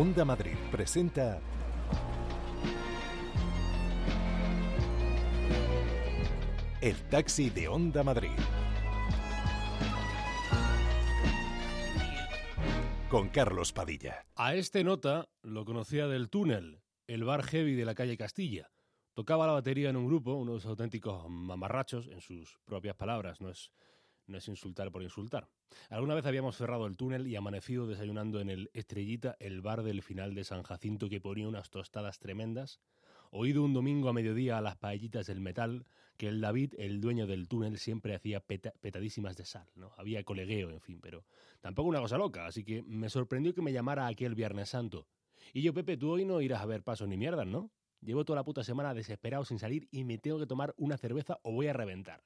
Onda Madrid presenta El Taxi de Onda Madrid. Con Carlos Padilla. A este nota lo conocía del Túnel, el bar heavy de la calle Castilla. Tocaba la batería en un grupo, unos auténticos mamarrachos, en sus propias palabras, no es insultar por insultar. Alguna vez habíamos cerrado el Túnel y amanecido desayunando en el Estrellita, el bar del final de San Jacinto que ponía unas tostadas tremendas, o ido un domingo a mediodía a las paellitas del Metal, que el David, el dueño del Túnel, siempre hacía petadísimas de sal, ¿no? Había colegueo, en fin, pero tampoco una cosa loca, así que me sorprendió que me llamara aquel Viernes Santo. Y yo, Pepe, tú hoy no irás a ver pasos ni mierdas, ¿no? Llevo toda la puta semana desesperado sin salir y me tengo que tomar una cerveza o voy a reventar.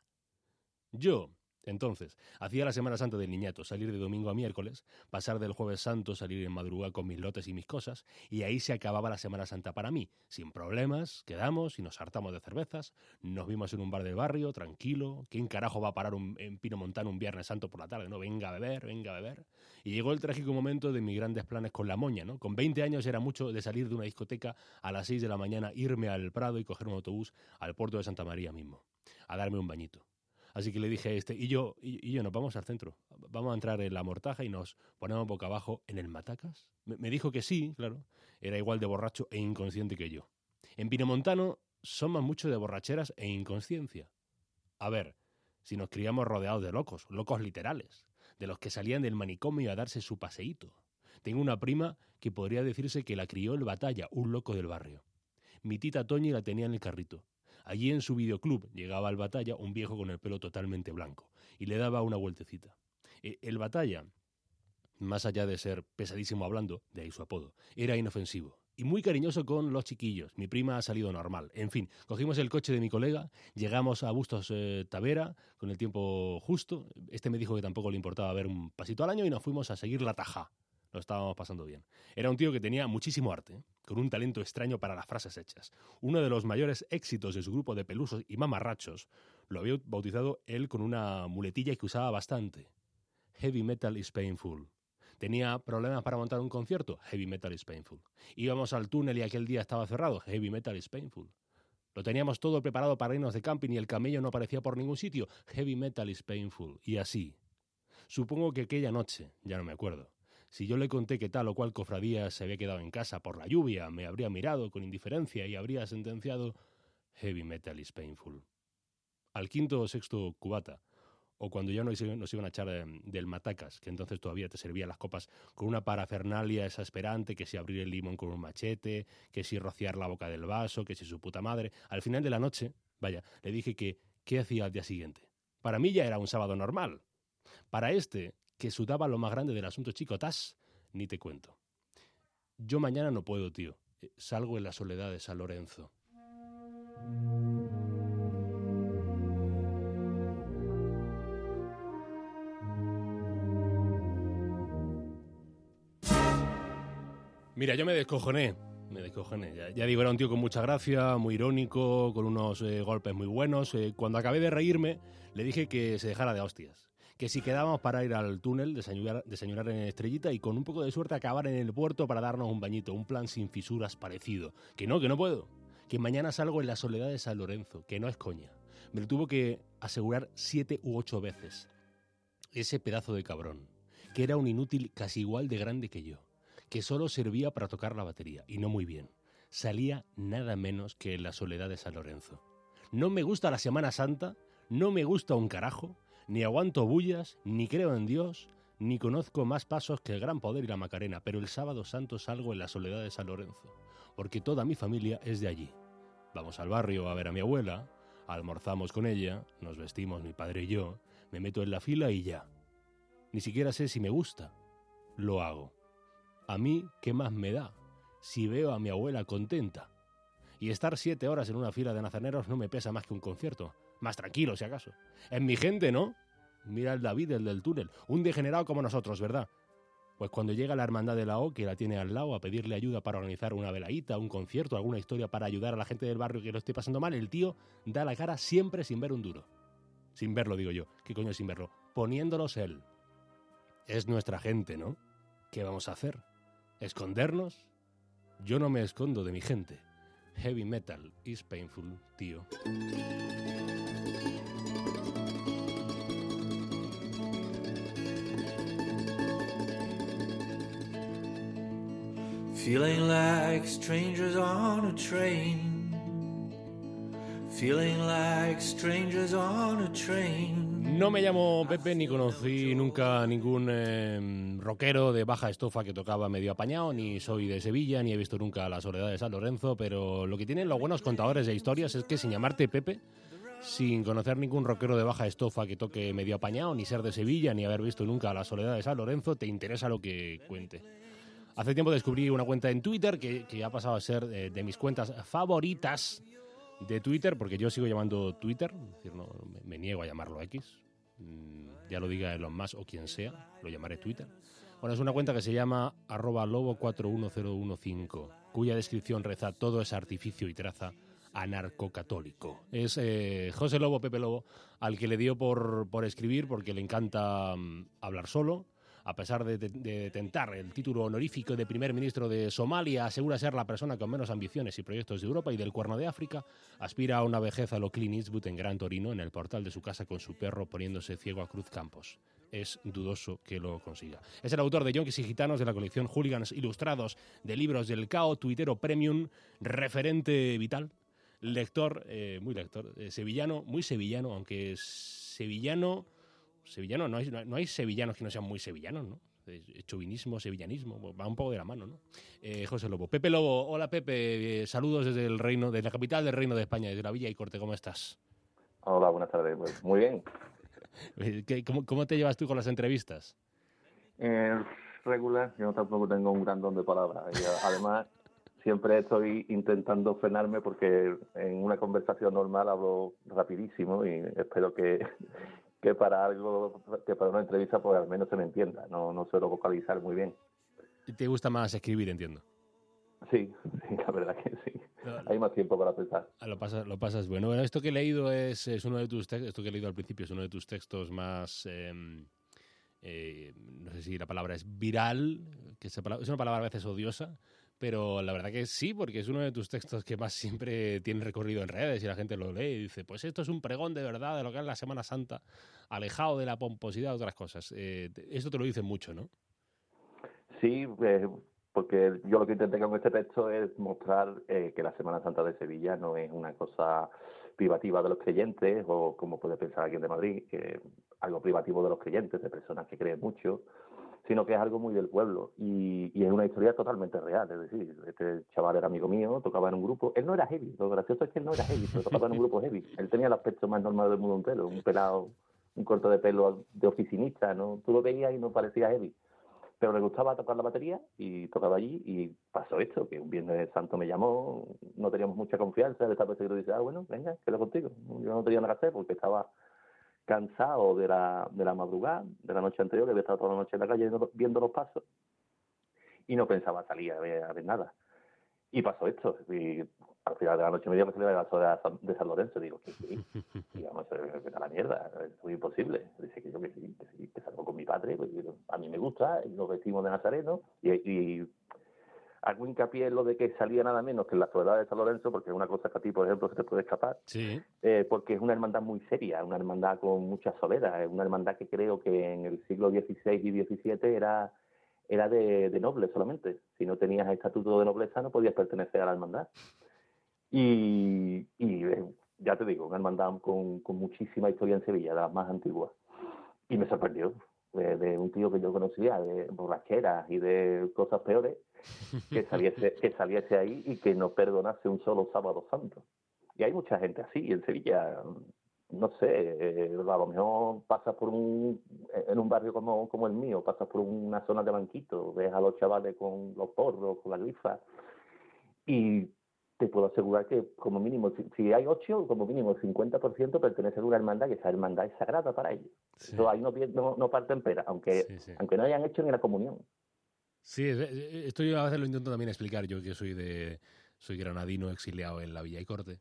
Entonces, hacía la Semana Santa del niñato, salir de domingo a miércoles, pasar del Jueves Santo, salir en madrugada con mis lotes y mis cosas, y ahí se acababa la Semana Santa para mí. Sin problemas, quedamos y nos hartamos de cervezas, nos vimos en un bar del barrio, tranquilo. ¿Quién carajo va a parar en Pinomontano un Viernes Santo por la tarde? No, venga a beber, venga a beber. Y llegó el trágico momento de mis grandes planes con la moña, ¿no? Con 20 años era mucho de salir de una discoteca a las 6 de la mañana, irme al Prado y coger un autobús al puerto de Santa María mismo, a darme un bañito. Así que le dije a este, y yo nos vamos al centro, vamos a entrar en la Mortaja y nos ponemos boca abajo en el Matacas. Me dijo que sí, claro, era igual de borracho e inconsciente que yo. En Pinomontano somos mucho de borracheras e inconsciencia. A ver, si nos criamos rodeados de locos literales, de los que salían del manicomio a darse su paseíto. Tengo una prima que podría decirse que la crió el Batalla, un loco del barrio. Mi tita Toñi la tenía en el carrito. Allí en su videoclub llegaba al Batalla un viejo con el pelo totalmente blanco y le daba una vueltecita. El Batalla, más allá de ser pesadísimo hablando, de ahí su apodo, era inofensivo y muy cariñoso con los chiquillos. Mi prima ha salido normal. En fin, cogimos el coche de mi colega, llegamos a Bustos Tavera con el tiempo justo. Este me dijo que tampoco le importaba ver un pasito al año y nos fuimos a seguir la taja. Lo estábamos pasando bien. Era un tío que tenía muchísimo arte, con un talento extraño para las frases hechas. Uno de los mayores éxitos de su grupo de pelusos y mamarrachos lo había bautizado él con una muletilla que usaba bastante. Heavy metal is painful. Tenía problemas para montar un concierto. Heavy metal is painful. Íbamos al Túnel y aquel día estaba cerrado. Heavy metal is painful. Lo teníamos todo preparado para irnos de camping y el camello no aparecía por ningún sitio. Heavy metal is painful. Y así. Supongo que aquella noche, ya no me acuerdo, si yo le conté que tal o cual cofradía se había quedado en casa por la lluvia, me habría mirado con indiferencia y habría sentenciado Heavy metal is painful. Al quinto o sexto cubata, o cuando ya nos iban a echar del Matacas, que entonces todavía te servía las copas con una parafernalia exasperante, que si abrir el limón con un machete, que si rociar la boca del vaso, que si su puta madre. Al final de la noche, le dije que ¿qué hacía al día siguiente? Para mí ya era un sábado normal. Para este, que sudaba lo más grande del asunto chicotas, ni te cuento. Yo mañana no puedo, tío. Salgo en la soledad de San Lorenzo. Mira, yo me descojoné. Ya digo, era un tío con mucha gracia, muy irónico, con unos golpes muy buenos. Cuando acabé de reírme, le dije que se dejara de hostias. Que si quedábamos para ir al Túnel, desayunar en Estrellita y con un poco de suerte acabar en el puerto para darnos un bañito, un plan sin fisuras parecido. Que no puedo. Que mañana salgo en la soledad de San Lorenzo, que no es coña. Me lo tuvo que asegurar 7 u 8 veces. Ese pedazo de cabrón, que era un inútil casi igual de grande que yo, que solo servía para tocar la batería, y no muy bien. Salía nada menos que en la soledad de San Lorenzo. No me gusta la Semana Santa, no me gusta un carajo, ni aguanto bullas, ni creo en Dios, ni conozco más pasos que el Gran Poder y la Macarena, pero el Sábado Santo salgo en la soledad de San Lorenzo, porque toda mi familia es de allí. Vamos al barrio a ver a mi abuela, almorzamos con ella, nos vestimos mi padre y yo, me meto en la fila y ya. Ni siquiera sé si me gusta. Lo hago. A mí, ¿qué más me da si veo a mi abuela contenta? Y estar 7 horas en una fila de nazarenos no me pesa más que un concierto. Más tranquilo, si acaso. Es mi gente, ¿no? Mira el David, el del Túnel. Un degenerado como nosotros, ¿verdad? Pues cuando llega la hermandad de la O, que la tiene al lado, a pedirle ayuda para organizar una veladita, un concierto, alguna historia para ayudar a la gente del barrio que lo esté pasando mal, el tío da la cara siempre sin ver un duro. Sin verlo, digo yo. ¿Qué coño sin verlo? Poniéndolos él. Es nuestra gente, ¿no? ¿Qué vamos a hacer? ¿Escondernos? Yo no me escondo de mi gente. Heavy metal is painful, tío. Feeling like strangers on a train. Feeling like strangers on a train. No me llamo Pepe ni conocí nunca ningún rockero de baja estofa que tocaba medio apañado, ni soy de Sevilla, ni he visto nunca La Soledad de San Lorenzo, pero lo que tienen los buenos contadores de historias es que sin llamarte Pepe, sin conocer ningún rockero de baja estofa que toque medio apañado, ni ser de Sevilla, ni haber visto nunca La Soledad de San Lorenzo, te interesa lo que cuente. Hace tiempo descubrí una cuenta en Twitter que ha pasado a ser de mis cuentas favoritas de Twitter, porque yo sigo llamando Twitter, es decir, no, me niego a llamarlo X, ya lo diga Elon Musk o quien sea, lo llamaré Twitter. Bueno, es una cuenta que se llama @lobo41015, cuya descripción reza: todo es artificio y traza anarcocatólico. Es José Lobo, Pepe Lobo, al que le dio por escribir porque le encanta hablar solo. A pesar de tentar el título honorífico de primer ministro de Somalia, asegura ser la persona con menos ambiciones y proyectos de Europa y del Cuerno de África, aspira a una vejez a lo Clint Eastwood en Gran Torino, en el portal de su casa con su perro poniéndose ciego a Cruz Campos. Es dudoso que lo consiga. Es el autor de Yonkis y Gitanos, de la colección Hooligans Ilustrados, de libros del Cao, tuitero premium, referente vital, lector, muy lector, sevillano, muy sevillano, aunque sevillano, no hay sevillanos que no sean muy sevillanos, ¿no? Chauvinismo, sevillanismo, va un poco de la mano, ¿no? José Lobo. Pepe Lobo, hola Pepe, saludos desde la capital del Reino de España, desde la Villa y Corte, ¿cómo estás? Hola, buenas tardes, pues, muy bien. ¿Cómo te llevas tú con las entrevistas? Regular, yo tampoco tengo un gran don de palabras. Y además, siempre estoy intentando frenarme porque en una conversación normal hablo rapidísimo y espero que para una entrevista pues al menos se me entienda. No suelo vocalizar muy bien. ¿Te gusta más escribir, entiendo? Sí, la verdad que sí. Hay más tiempo para pensar. Lo pasas bueno. Bueno, esto que he leído es uno de tus textos, esto que he leído al principio es uno de tus textos más, no sé si la palabra es viral, que es una palabra a veces odiosa, pero la verdad que sí, porque es uno de tus textos que más siempre tiene recorrido en redes y la gente lo lee y dice, pues esto es un pregón de verdad de lo que es la Semana Santa, alejado de la pomposidad de otras cosas. Esto te lo dicen mucho, ¿no? Sí, porque yo lo que intenté con este texto es mostrar que la Semana Santa de Sevilla no es una cosa privativa de los creyentes, o como puede pensar alguien de Madrid, que algo privativo de los creyentes, de personas que creen mucho, sino que es algo muy del pueblo y es una historia totalmente real. Es decir, este chaval era amigo mío, tocaba en un grupo, él no era heavy, lo gracioso es que él no era heavy, pero tocaba en un grupo heavy. Él tenía el aspecto más normal del mundo entero, un pelado, un corto de pelo de oficinista, ¿no? Tú lo veías y no parecía heavy. Pero le gustaba tocar la batería y tocaba allí y pasó esto, que un Viernes Santo me llamó, no teníamos mucha confianza, él estaba perseguido y dice, bueno, venga, quedo contigo. Yo no tenía nada que hacer porque estaba cansado de la madrugada, de la noche anterior, que había estado toda la noche en la calle viendo los pasos y no pensaba salir a ver nada. Y pasó esto, y al final de la noche me dio que salía de la Soledad de San Lorenzo, digo, ¿qué? Y vamos, vete a la mierda, es muy imposible. Dice que yo que sí, que salgo con mi padre, pues, a mí me gusta, y nos vestimos de nazareno, y hago hincapié en lo de que salía nada menos que en la Soledad de San Lorenzo, porque es una cosa que a ti, por ejemplo, se te puede escapar, sí. Porque es una hermandad muy seria, una hermandad con mucha solera, es una hermandad que creo que en el siglo XVI y XVII era de nobles solamente. Si no tenías estatuto de nobleza no podías pertenecer a la hermandad. Y ya te digo, una hermandad con muchísima historia en Sevilla, de las más antiguas. Y me sorprendió, de un tío que yo conocía, de borracheras y de cosas peores, que saliese ahí y que no perdonase un solo sábado santo. Y hay mucha gente así en Sevilla. No sé, a lo mejor pasas en un barrio como el mío, pasas por una zona de banquito, ves a los chavales con los porros, con la grifa, y te puedo asegurar que como mínimo, si hay 8, como mínimo el 50% pertenece a una hermandad, que esa hermandad es sagrada para ellos. Sí. Entonces ahí no parten pera, aunque no hayan hecho ni la comunión. Sí, esto yo a veces lo intento también explicar, yo que soy granadino exiliado en la Villa y Corte.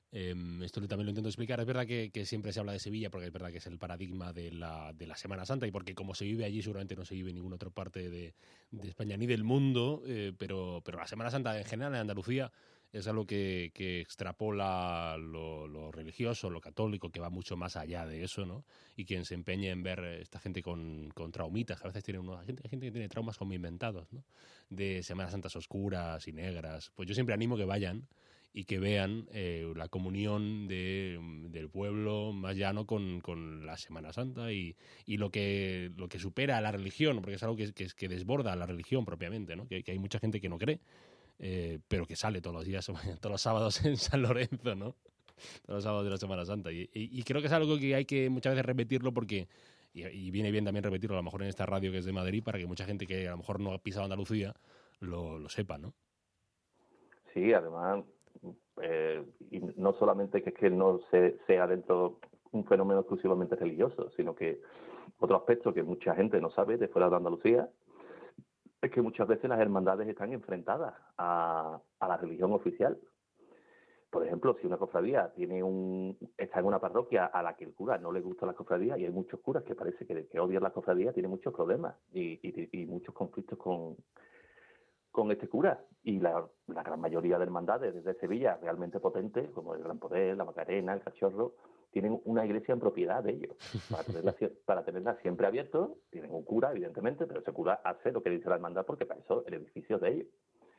Esto también lo intento explicar. Es verdad que siempre se habla de Sevilla porque es verdad que es el paradigma de la Semana Santa y porque como se vive allí seguramente no se vive en ninguna otra parte de España ni del mundo, pero la Semana Santa en general en Andalucía es algo que extrapola lo religioso, lo católico, que va mucho más allá de eso, ¿no? Y quien se empeña en ver esta gente con traumitas, a veces hay gente que tiene traumas como inventados, ¿no? De Semanas Santas oscuras y negras. Pues yo siempre animo que vayan y que vean la comunión del pueblo más llano con la Semana Santa y lo que supera a la religión, porque es algo que desborda a la religión propiamente, ¿no? Que hay mucha gente que no cree, pero que sale todos los días, todos los sábados en San Lorenzo, ¿no? Todos los sábados de la Semana Santa. Y creo que es algo que hay que muchas veces repetirlo porque... Y viene bien también repetirlo a lo mejor en esta radio que es de Madrid para que mucha gente que a lo mejor no ha pisado Andalucía lo sepa, ¿no? Sí, además, y no solamente que es que no sea dentro un fenómeno exclusivamente religioso, sino que otro aspecto que mucha gente no sabe de fuera de Andalucía es que muchas veces las hermandades están enfrentadas a la religión oficial. Por ejemplo, si una cofradía está en una parroquia a la que el cura no le gusta la cofradía, y hay muchos curas que parece que odian la cofradía, tiene muchos problemas y muchos conflictos con este cura. Y la gran mayoría de hermandades desde Sevilla, realmente potentes, como el Gran Poder, la Macarena, el Cachorro, tienen una iglesia en propiedad de ellos. Para tenerla siempre abierto, tienen un cura, evidentemente, pero ese cura hace lo que dice la hermandad porque para eso el edificio es de ellos.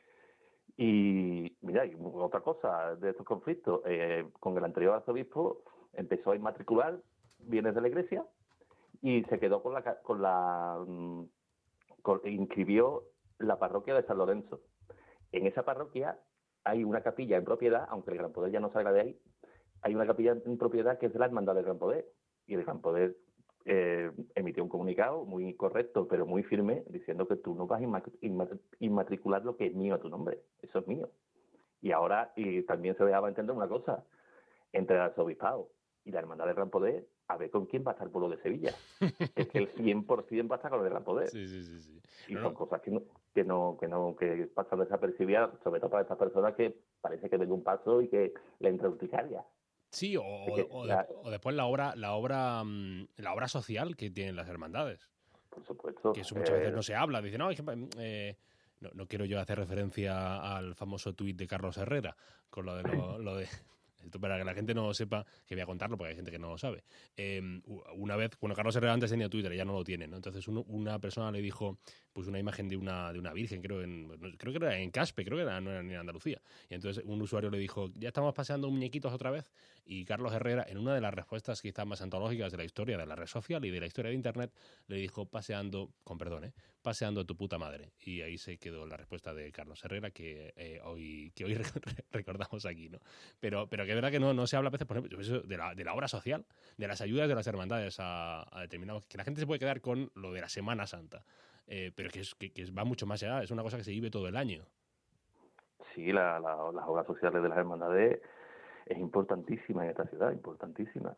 Y mira, y otra cosa de estos conflictos, con el anterior arzobispo empezó a inmatricular bienes de la iglesia y se quedó inscribió la parroquia de San Lorenzo. En esa parroquia hay una capilla en propiedad, aunque el Gran Poder ya no salga de ahí, hay una capilla en propiedad que es de la Hermandad del Gran Poder. Y el Gran Poder emitió un comunicado muy correcto, pero muy firme, diciendo que tú no vas a inmatricular lo que es mío a tu nombre. Eso es mío. Y ahora también se dejaba entender una cosa, entre el arzobispado y la Hermandad del Gran Poder, a ver con quién va a estar el pueblo de Sevilla. Es que el 100% va a estar con el Gran Poder. Sí. Y son cosas que pasan desapercibidas, sobre todo para estas personas que parece que ven un paso y que le entra urticaria. Sí, o después la obra social que tienen las hermandades. Por supuesto. Que eso muchas veces no se habla. Dicen, no quiero yo hacer referencia al famoso tuit de Carlos Herrera con lo de esto para que la gente no sepa, que voy a contarlo porque hay gente que no lo sabe. Una vez, Carlos Herrera antes tenía Twitter, ya no lo tiene, ¿no? Entonces una persona le dijo, pues una imagen de una virgen, creo que era en Caspe, no era ni en Andalucía. Y entonces un usuario le dijo, ya estamos paseando muñequitos otra vez. Y Carlos Herrera, en una de las respuestas quizás más antológicas de la historia de la red social y de la historia de Internet, le dijo, paseando tu puta madre. Y ahí se quedó la respuesta de Carlos Herrera que hoy recordamos aquí, ¿no? Pero que es verdad que no se habla a veces, por ejemplo, de la obra social, de las ayudas de las hermandades a determinados... Que la gente se puede quedar con lo de la Semana Santa, pero que va mucho más allá, es una cosa que se vive todo el año. Sí, las obras sociales de las hermandades es importantísima en esta ciudad, importantísima.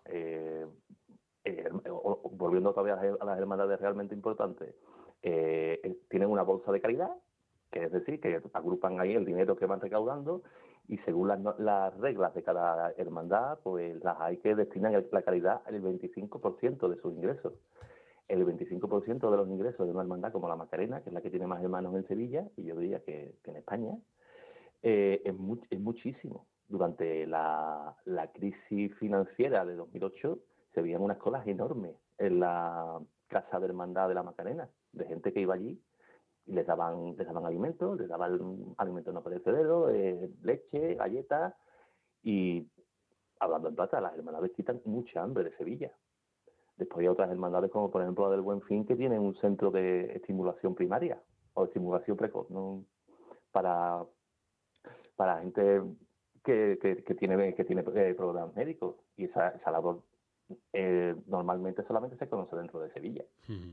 Volviendo todavía a las hermandades realmente importantes, tienen una bolsa de caridad, que es decir, que agrupan ahí el dinero que van recaudando y según las reglas de cada hermandad, pues las hay que destinan la caridad al 25% de sus ingresos. El 25% de los ingresos de una hermandad como la Macarena, que es la que tiene más hermanos en Sevilla, y yo diría que en España, es muchísimo. Durante la crisis financiera de 2008 se veían unas colas enormes en la casa de hermandad de la Macarena, de gente que iba allí y les daban alimentos, les daban alimentos no perecederos, leche, galletas, y hablando en plata, las hermandades quitan mucha hambre de Sevilla. Después hay otras hermandades como por ejemplo la del Buen Fin, que tienen un centro de estimulación primaria o estimulación precoz, ¿no? para gente que tiene problemas médicos, y esa labor normalmente solamente se conoce dentro de Sevilla.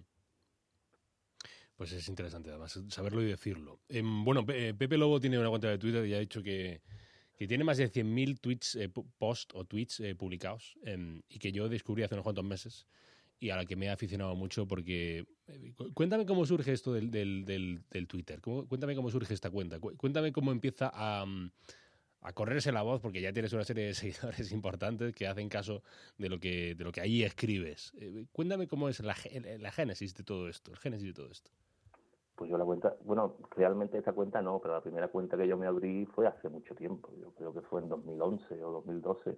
Pues es interesante además saberlo y decirlo. Pepe Lobo tiene una cuenta de Twitter y ha dicho que tiene más de 100.000 tweets, posts o tweets publicados, y que yo descubrí hace unos cuantos meses y a la que me he aficionado mucho porque... Cuéntame cómo surge esto del Twitter, cuéntame cómo surge esta cuenta, cuéntame cómo empieza a a correrse la voz, porque ya tienes una serie de seguidores importantes que hacen caso de lo que ahí escribes. Cuéntame cómo es la génesis de todo esto, el génesis de todo esto. Pues yo la cuenta, bueno, realmente esta cuenta no, pero la primera cuenta que yo me abrí fue hace mucho tiempo, yo creo que fue en 2011 o 2012.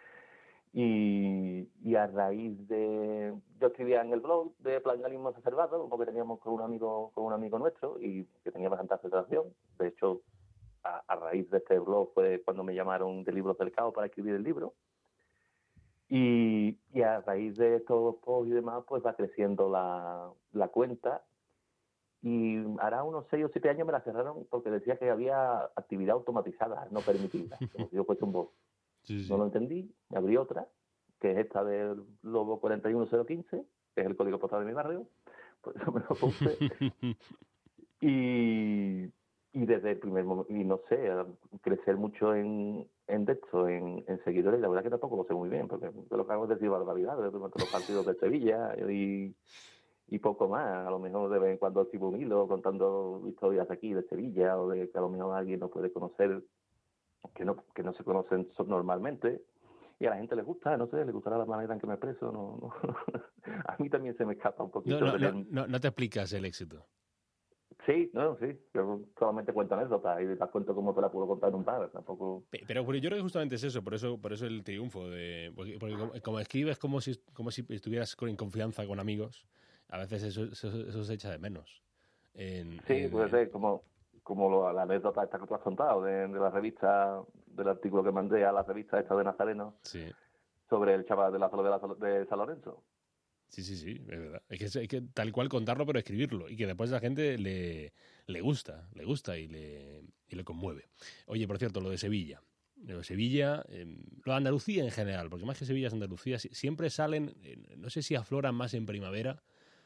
Y a raíz de... Yo escribía en el blog de Planganismo Exacerbado, porque teníamos con un amigo nuestro y que tenía bastante aceptación. De hecho, a raíz de este blog fue cuando me llamaron de Libros del Caos para escribir el libro. Y a raíz de estos posts y demás, pues va creciendo la cuenta. Y hará unos 6 o 7 años me la cerraron porque decía que había actividad automatizada, no permitida. Como si yo fuese un bot. Sí. No lo entendí, me abrí otra, que es esta del Lobo 41015, que es el código postal de mi barrio, por eso me lo puse. y desde el primer momento, y no sé, crecer mucho en seguidores, la verdad que tampoco lo sé muy bien, porque lo que hago es decir barbaridades durante los partidos de Sevilla y poco más. A lo mejor de vez en cuando escribo un hilo contando historias de aquí, de Sevilla, o de que a lo mejor alguien no puede conocer que no se conocen normalmente, y a la gente les gusta, no sé, les gustará la manera en que me expreso, no. A mí también se me escapa un poquito. No te explicas el éxito. Sí, yo solamente cuento anécdotas y las cuento como te la puedo contar en un par, tampoco... Pero yo creo que justamente es eso, por eso el triunfo, porque como escribes como si estuvieras en confianza con amigos, a veces eso se echa de menos. Puede ser, como la anécdota esta que tú has contado de la revista, del artículo que mandé a la revista esta de Nazareno, sí, sobre el chaval de la soledad de San Lorenzo. Sí, es verdad. Es que tal cual contarlo, pero escribirlo. Y que después a la gente le gusta y le conmueve. Oye, por cierto, lo de Sevilla. Lo de Sevilla, lo de Andalucía en general, porque más que Sevilla es Andalucía, siempre salen, no sé si afloran más en primavera,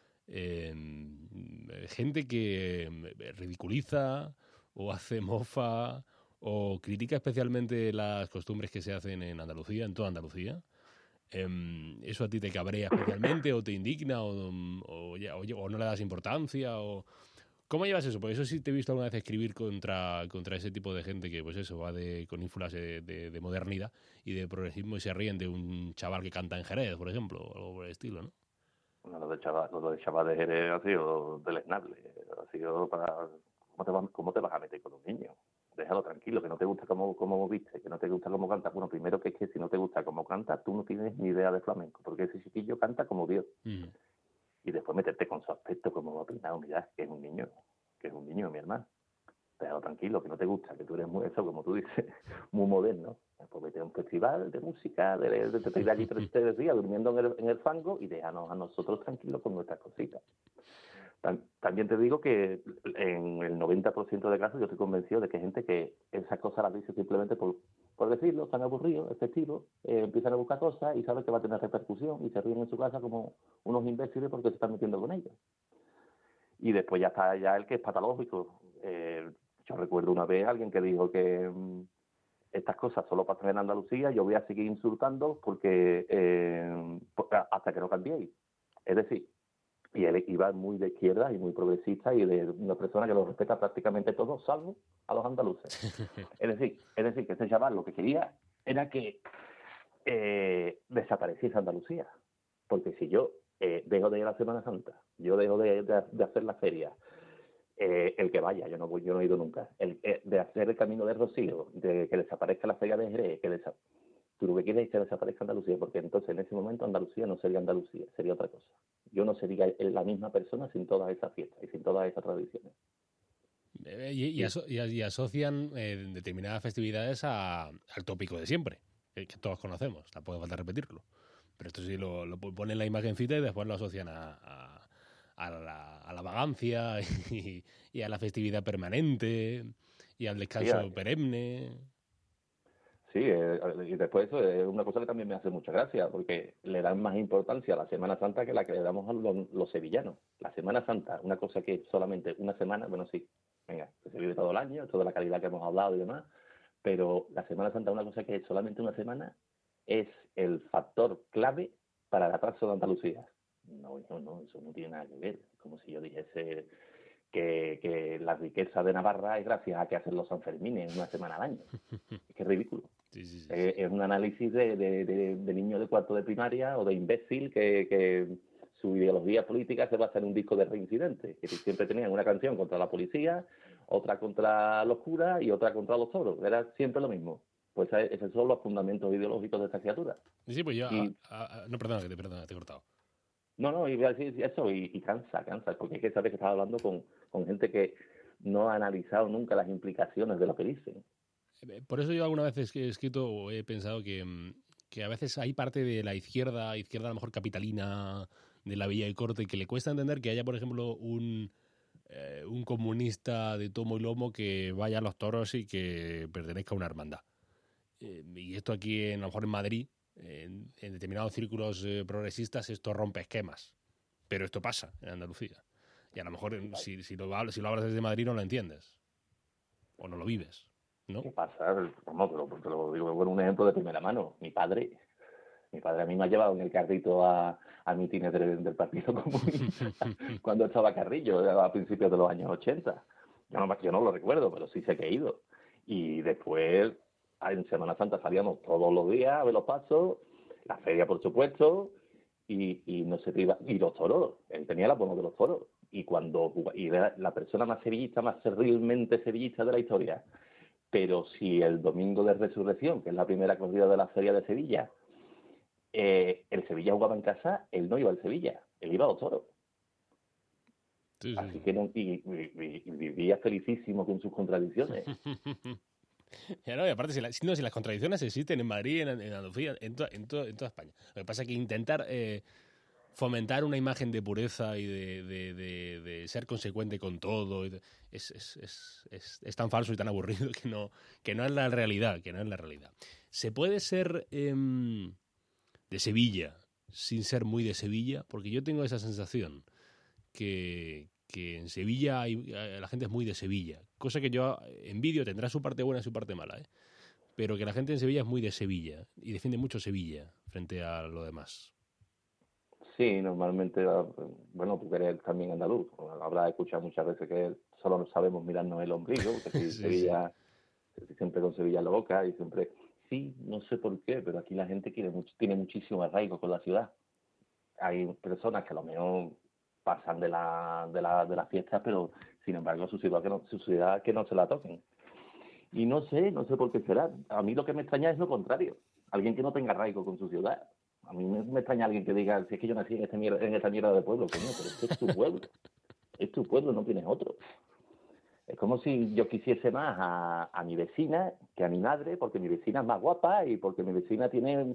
gente que ridiculiza o hace mofa o critica especialmente las costumbres que se hacen en Andalucía, en toda Andalucía. ¿Eso a ti te cabrea especialmente o te indigna o no le das importancia? ¿Cómo llevas eso? Porque eso sí te he visto alguna vez escribir contra ese tipo de gente que, pues eso, va con ínfulas de modernidad y de progresismo y se ríen de un chaval que canta en Jerez, por ejemplo, o algo por el estilo, ¿no? Bueno, lo de chaval de Jerez ha sido deleznable, ha sido para... ¿Cómo te vas a meter con un niño? Déjalo tranquilo, que no te gusta cómo viste, que no te gusta cómo canta. Bueno, primero que es que si no te gusta cómo canta, tú no tienes ni idea de flamenco, porque ese chiquillo canta como Dios. Y después meterte con su aspecto, como va peinado, mira, que es un niño, mi hermano. Déjalo tranquilo, que no te gusta, que tú eres muy, eso, como tú dices, muy moderno. Pues vete a un festival de música, te ir allí 3 días durmiendo en el fango y déjanos a nosotros tranquilos con nuestras cositas. También te digo que en el 90% de casos yo estoy convencido de que hay gente que esas cosas las dice simplemente por decirlo, están aburridos, efectivos, empiezan a buscar cosas y saben que va a tener repercusión y se ríen en su casa como unos imbéciles porque se están metiendo con ellos. Y después ya está el que es patológico. Yo recuerdo una vez alguien que dijo que estas cosas solo pasan en Andalucía, yo voy a seguir insultando porque hasta que no cambiéis. Es decir, y él iba muy de izquierda y muy progresista y de una persona que lo respeta prácticamente todos, salvo a los andaluces. Es decir, que este chaval lo que quería era que desapareciese Andalucía. Porque si yo dejo de ir a la Semana Santa, yo dejo de hacer la feria, el que vaya, yo no he ido nunca, de hacer el camino de Rocío, de que desaparezca la feria de Jerez, tú lo que quieres es que desaparezca Andalucía, porque entonces en ese momento Andalucía no sería Andalucía, sería otra cosa. Yo no sería la misma persona sin todas esas fiestas y sin todas esas tradiciones. Y asocian determinadas festividades al tópico de siempre, que todos conocemos, tampoco falta repetirlo. Pero esto sí lo ponen la imagencita y después lo asocian a la vagancia y a la festividad permanente y al descanso perenne. Sí, y después eso es una cosa que también me hace mucha gracia, porque le dan más importancia a la Semana Santa que la que le damos a los sevillanos. La Semana Santa, una cosa que solamente una semana, bueno, sí, venga, que se vive todo el año, toda la calidad que hemos hablado y demás, pero la Semana Santa, una cosa que es solamente una semana, es el factor clave para el atraso de Andalucía. No, eso no tiene nada que ver. Como si yo dijese que la riqueza de Navarra es gracias a que hacen los Sanfermines una semana al año. Es que es ridículo. Sí. Es un análisis de niño de cuarto de primaria o de imbécil que su ideología política se basa en un disco de reincidentes, que siempre tenían una canción contra la policía, otra contra los curas y otra contra los toros. Era siempre lo mismo. Pues esos son los fundamentos ideológicos de esta criatura. Sí, pues yo... Y, no, perdona, te he cortado. No, iba a decir eso y cansa, porque es que sabes que estás hablando con gente que no ha analizado nunca las implicaciones de lo que dicen. Por eso yo alguna vez he escrito o he pensado que a veces hay parte de la izquierda a lo mejor capitalina, de la Villa y Corte, que le cuesta entender que haya, por ejemplo, un comunista de tomo y lomo que vaya a los toros y que pertenezca a una hermandad. Y esto aquí, a lo mejor en Madrid, en determinados círculos progresistas, esto rompe esquemas. Pero esto pasa en Andalucía. Y a lo mejor si lo hablas desde Madrid no lo entiendes. O no lo vives, ¿no? ¿Qué pasa? Vamos, te lo digo con un ejemplo de primera mano. Mi padre a mí me ha llevado en el carrito a mítines del Partido Comunista cuando estaba Carrillo, a principios de los años 80. Yo no lo recuerdo, pero sí sé que he ido. Y después, en Semana Santa salíamos todos los días a ver los pasos, la feria, por supuesto, y no se iba, y los toros. Él tenía el abono de los toros. Y era la persona más sevillista, más serrilmente sevillista de la historia. Pero si el domingo de Resurrección, que es la primera corrida de la Feria de Sevilla, el Sevilla jugaba en casa, él no iba al Sevilla, él iba a los toros. Sí. Así que vivía felicísimo con sus contradicciones. Ya no, y aparte, si las contradicciones existen en Madrid, en Andalucía, en toda España. Lo que pasa es que intentar fomentar una imagen de pureza y de ser consecuente con todo es tan falso y tan aburrido que no es la realidad, ¿Se puede ser de Sevilla sin ser muy de Sevilla? Porque yo tengo esa sensación que en Sevilla la gente es muy de Sevilla, cosa que yo envidio. Tendrá su parte buena y su parte mala, pero que la gente en Sevilla es muy de Sevilla y defiende mucho Sevilla frente a lo demás. Sí, normalmente, bueno, tú que eres también andaluz, habrás escuchado muchas veces que solo sabemos mirarnos el ombligo, porque sí, Sevilla, siempre con Sevilla en la boca y siempre... Sí, no sé por qué, pero aquí la gente tiene muchísimo arraigo con la ciudad. Hay personas que a lo mejor pasan de la fiesta, pero sin embargo su ciudad que no se la toquen. Y no sé por qué será. A mí lo que me extraña es lo contrario. Alguien que no tenga arraigo con su ciudad. A mí me extraña alguien que diga, si es que yo nací en esta mierda de pueblo, coño, pero este es tu pueblo. Es tu pueblo, no tienes otro. Es como si yo quisiese más a mi vecina que a mi madre, porque mi vecina es más guapa y porque mi vecina tiene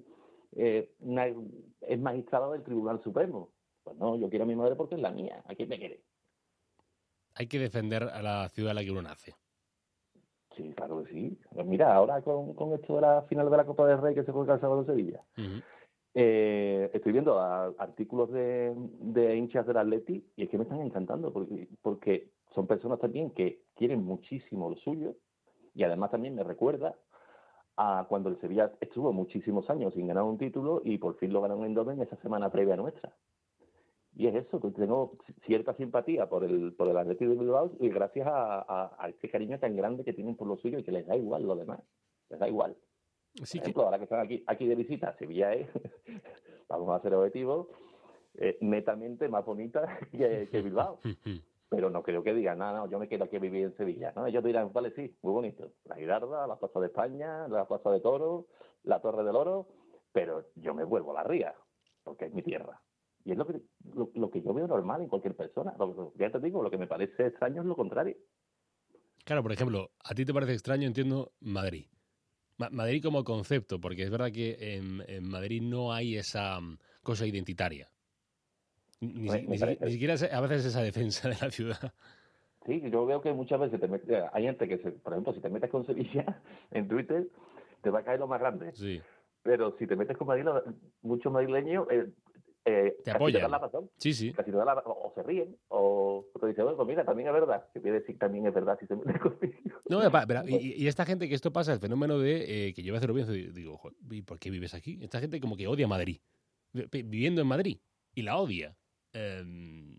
es magistrada del Tribunal Supremo. Pues no, yo quiero a mi madre porque es la mía. ¿A quién me quiere? Hay que defender a la ciudad en la que uno nace. Sí, claro que sí. Pues mira, ahora con esto de la final de la Copa del Rey que se juega el sábado en Sevilla, estoy viendo artículos de hinchas del Atleti y es que me están encantando porque son personas también que quieren muchísimo lo suyo y además también me recuerda a cuando el Sevilla estuvo muchísimos años sin ganar un título y por fin lo ganaron en Domen esa semana previa nuestra. Y es eso, que tengo cierta simpatía por el Atleti de Bilbao y gracias a este cariño tan grande que tienen por lo suyo y que les da igual lo demás. Les da igual. Sí, por ejemplo, ahora que están aquí de visita, Sevilla es, vamos a ser objetivos, netamente más bonita que Bilbao. Pero no creo que digan, no, yo me quedo aquí a vivir en Sevilla, ¿no? Ellos dirán, vale, sí, muy bonito. La Girarda, la Plaza de España, la Plaza de Toros, la Torre del Oro, pero yo me vuelvo a la Ría, porque es mi tierra. Y es lo que yo veo normal en cualquier persona. Ya te digo, lo que me parece extraño es lo contrario. Claro, por ejemplo, a ti te parece extraño, entiendo, Madrid. Madrid como concepto, porque es verdad que en Madrid no hay esa cosa identitaria. Ni siquiera a veces esa defensa de la ciudad. Sí, yo veo que muchas veces hay gente que, por ejemplo, si te metes con Sevilla en Twitter, te va a caer lo más grande. Sí. Pero si te metes con Madrid, muchos madrileños te apoyan. Te dan la razón. Sí. Casi te dan o se ríen, o te dicen, bueno, pues mira, también es verdad. Que quiere decir también es verdad si se mete conmigo. No, pero, y esta gente que esto pasa, el fenómeno de que yo a veces lo pienso y digo, ¿y por qué vives aquí? Esta gente como que odia Madrid, viviendo en Madrid, y la odia.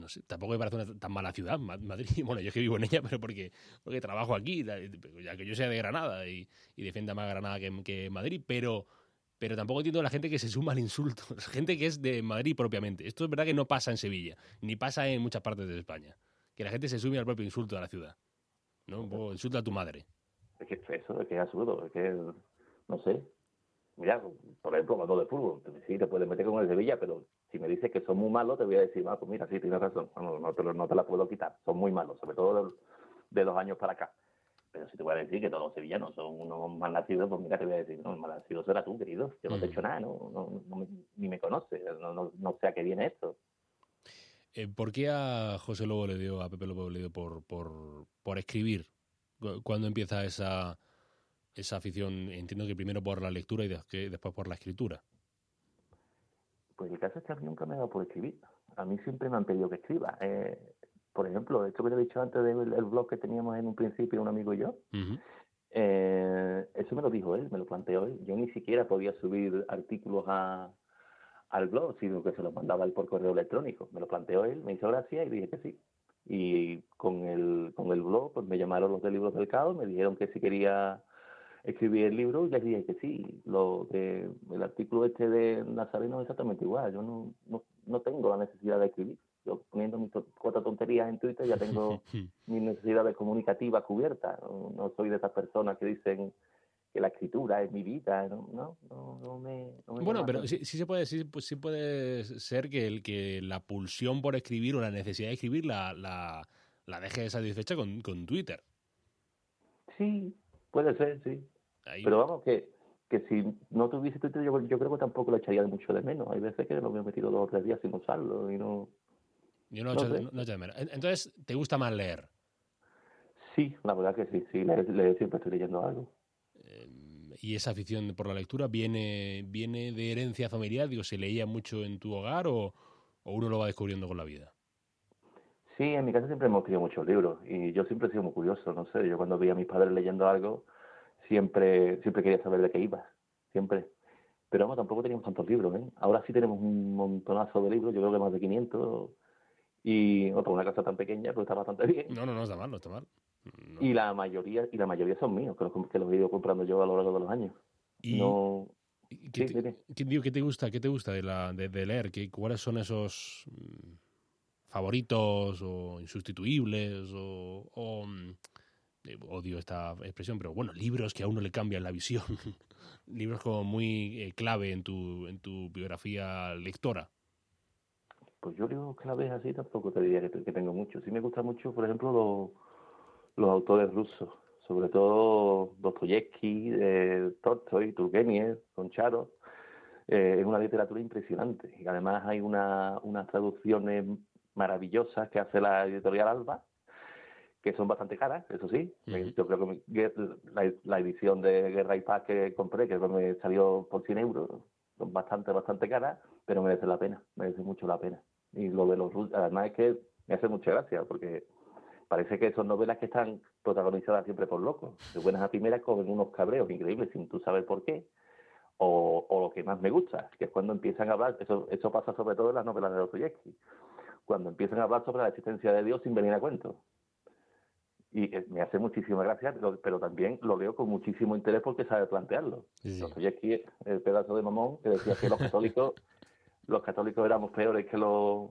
no sé, tampoco me parece una tan mala ciudad, Madrid. Bueno, yo es que vivo en ella, pero porque trabajo aquí, ya que yo sea de Granada y defienda más Granada que Madrid, pero tampoco entiendo a la gente que se suma al insulto, la gente que es de Madrid propiamente. Esto es verdad que no pasa en Sevilla, ni pasa en muchas partes de España, que la gente se sume al propio insulto a la ciudad, ¿no? Un poco insulta a tu madre. Es que eso, es que es absurdo, es que, no sé. Mira, por ejemplo, cuando de fútbol, sí te puedes meter con el Sevilla, pero si me dices que son muy malos, te voy a decir, pues mira, sí, tienes razón, no te la puedo quitar, son muy malos, sobre todo de 2 años para acá. Pero si te voy a decir que todos los sevillanos son unos mal nacidos, pues mira, te voy a decir, no, el mal nacido será tú, querido, yo no te he hecho nada, ni me conoces, no sé a qué viene esto. ¿Por qué a José Lobo le dio, a Pepe Lobo le dio por escribir? ¿Cuándo empieza esa afición? Entiendo que primero por la lectura y después por la escritura. Pues el caso es que a mí nunca me ha dado por escribir. A mí siempre me han pedido que escriba. Por ejemplo, esto que te he dicho antes del blog que teníamos en un principio, un amigo y yo, Uh-huh. eso me lo dijo él, me lo planteó él. Yo ni siquiera podía subir artículos al blog, sino que se los mandaba él por correo electrónico. Me lo planteó él, me hizo gracia y dije que sí. Y con el blog, pues me llamaron los de Libros del Caos, me dijeron que si quería escribir el libro y les dije que sí. El artículo este de Nazareno es exactamente igual. Yo no tengo la necesidad de escribir. Yo poniendo mis 4 tonterías en Twitter ya tengo mis necesidades comunicativas cubiertas. No soy de esas personas que dicen que la escritura es mi vida. No me bueno, pero sí puede ser que la pulsión por escribir o la necesidad de escribir la deje satisfecha con Twitter. Sí, puede ser, sí. Ahí. Pero vamos, que si no tuviese Twitter, yo creo que tampoco lo echaría mucho de menos. Hay veces que lo me he metido 2 o 3 días sin usarlo y no... Yo no echo de menos. Entonces, ¿te gusta más leer? Sí, la verdad que sí. Siempre estoy leyendo algo. ¿Y esa afición por la lectura viene de herencia familiar? Digo, ¿se leía mucho en tu hogar o uno lo va descubriendo con la vida? Sí, en mi casa siempre hemos escrito muchos libros y yo siempre he sido muy curioso, no sé, yo cuando veía a mis padres leyendo algo siempre quería saber de qué iba, siempre. Pero vamos, tampoco teníamos tantos libros, ¿eh? Ahora sí tenemos un montonazo de libros, yo creo que más de 500 y para una casa tan pequeña pues está bastante bien. No está mal, no está mal. No. Y la mayoría son míos, que los he ido comprando yo a lo largo de los años. ¿Qué te gusta de leer? ¿Cuáles son esos favoritos o insustituibles odio esta expresión, pero bueno, libros que a uno le cambian la visión, libros como muy clave en tu biografía lectora? Pues yo libros claves así tampoco te diría que tengo mucho. Sí me gusta mucho, por ejemplo, los autores rusos, sobre todo Dostoyevsky, Tolstoy, Turgenev, Concharo. Es una literatura impresionante y además hay unas traducciones maravillosas que hace la editorial Alba, que son bastante caras, eso sí. Uh-huh. Yo creo que la edición de Guerra y Paz que compré, que me salió por 100 euros, son bastante caras, pero merece mucho la pena. Y lo de los rusos, además es que me hace mucha gracia, porque parece que son novelas que están protagonizadas siempre por locos. De buenas a primeras cogen unos cabreos increíbles sin tú saber por qué. O lo que más me gusta, que es cuando empiezan a hablar, eso pasa sobre todo en las novelas de Dostoyevsky, cuando empiezan a hablar sobre la existencia de Dios sin venir a cuento. Y me hace muchísima gracia, pero también lo leo con muchísimo interés porque sabe plantearlo. Sí. Dostoyevsky, el pedazo de mamón que decía que los católicos éramos peores que los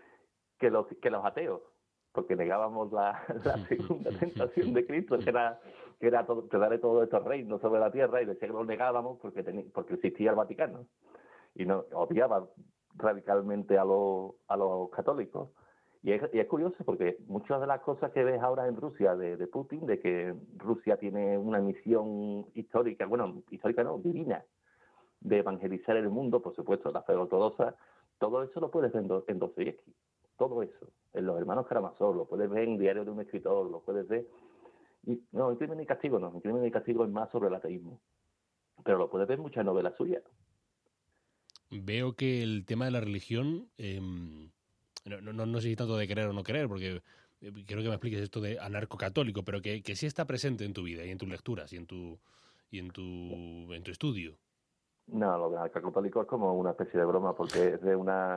ateos, porque negábamos la segunda tentación de Cristo, que era todo, te daré todos estos reinos sobre la tierra, y decía que los negábamos porque existía el Vaticano y no odiaba radicalmente a los católicos. Y es curioso porque muchas de las cosas que ves ahora en Rusia de Putin, de que Rusia tiene una misión histórica, divina, de evangelizar el mundo, por supuesto, la fe ortodoxa, todo eso lo puedes ver en Dostoyevsky. Todo eso, en Los Hermanos Karamazov, lo puedes ver en Diario de un escritor, lo puedes ver... en Crimen y Castigo no, en Crimen y Castigo es más sobre el ateísmo. Pero lo puedes ver en muchas novelas suyas. Veo que el tema de la religión, no sé si tanto de querer o no querer, porque quiero que me expliques esto de anarcocatólico, pero que sí está presente en tu vida y en tus lecturas y en tu estudio. No, lo de anarcocatólico es como una especie de broma, porque es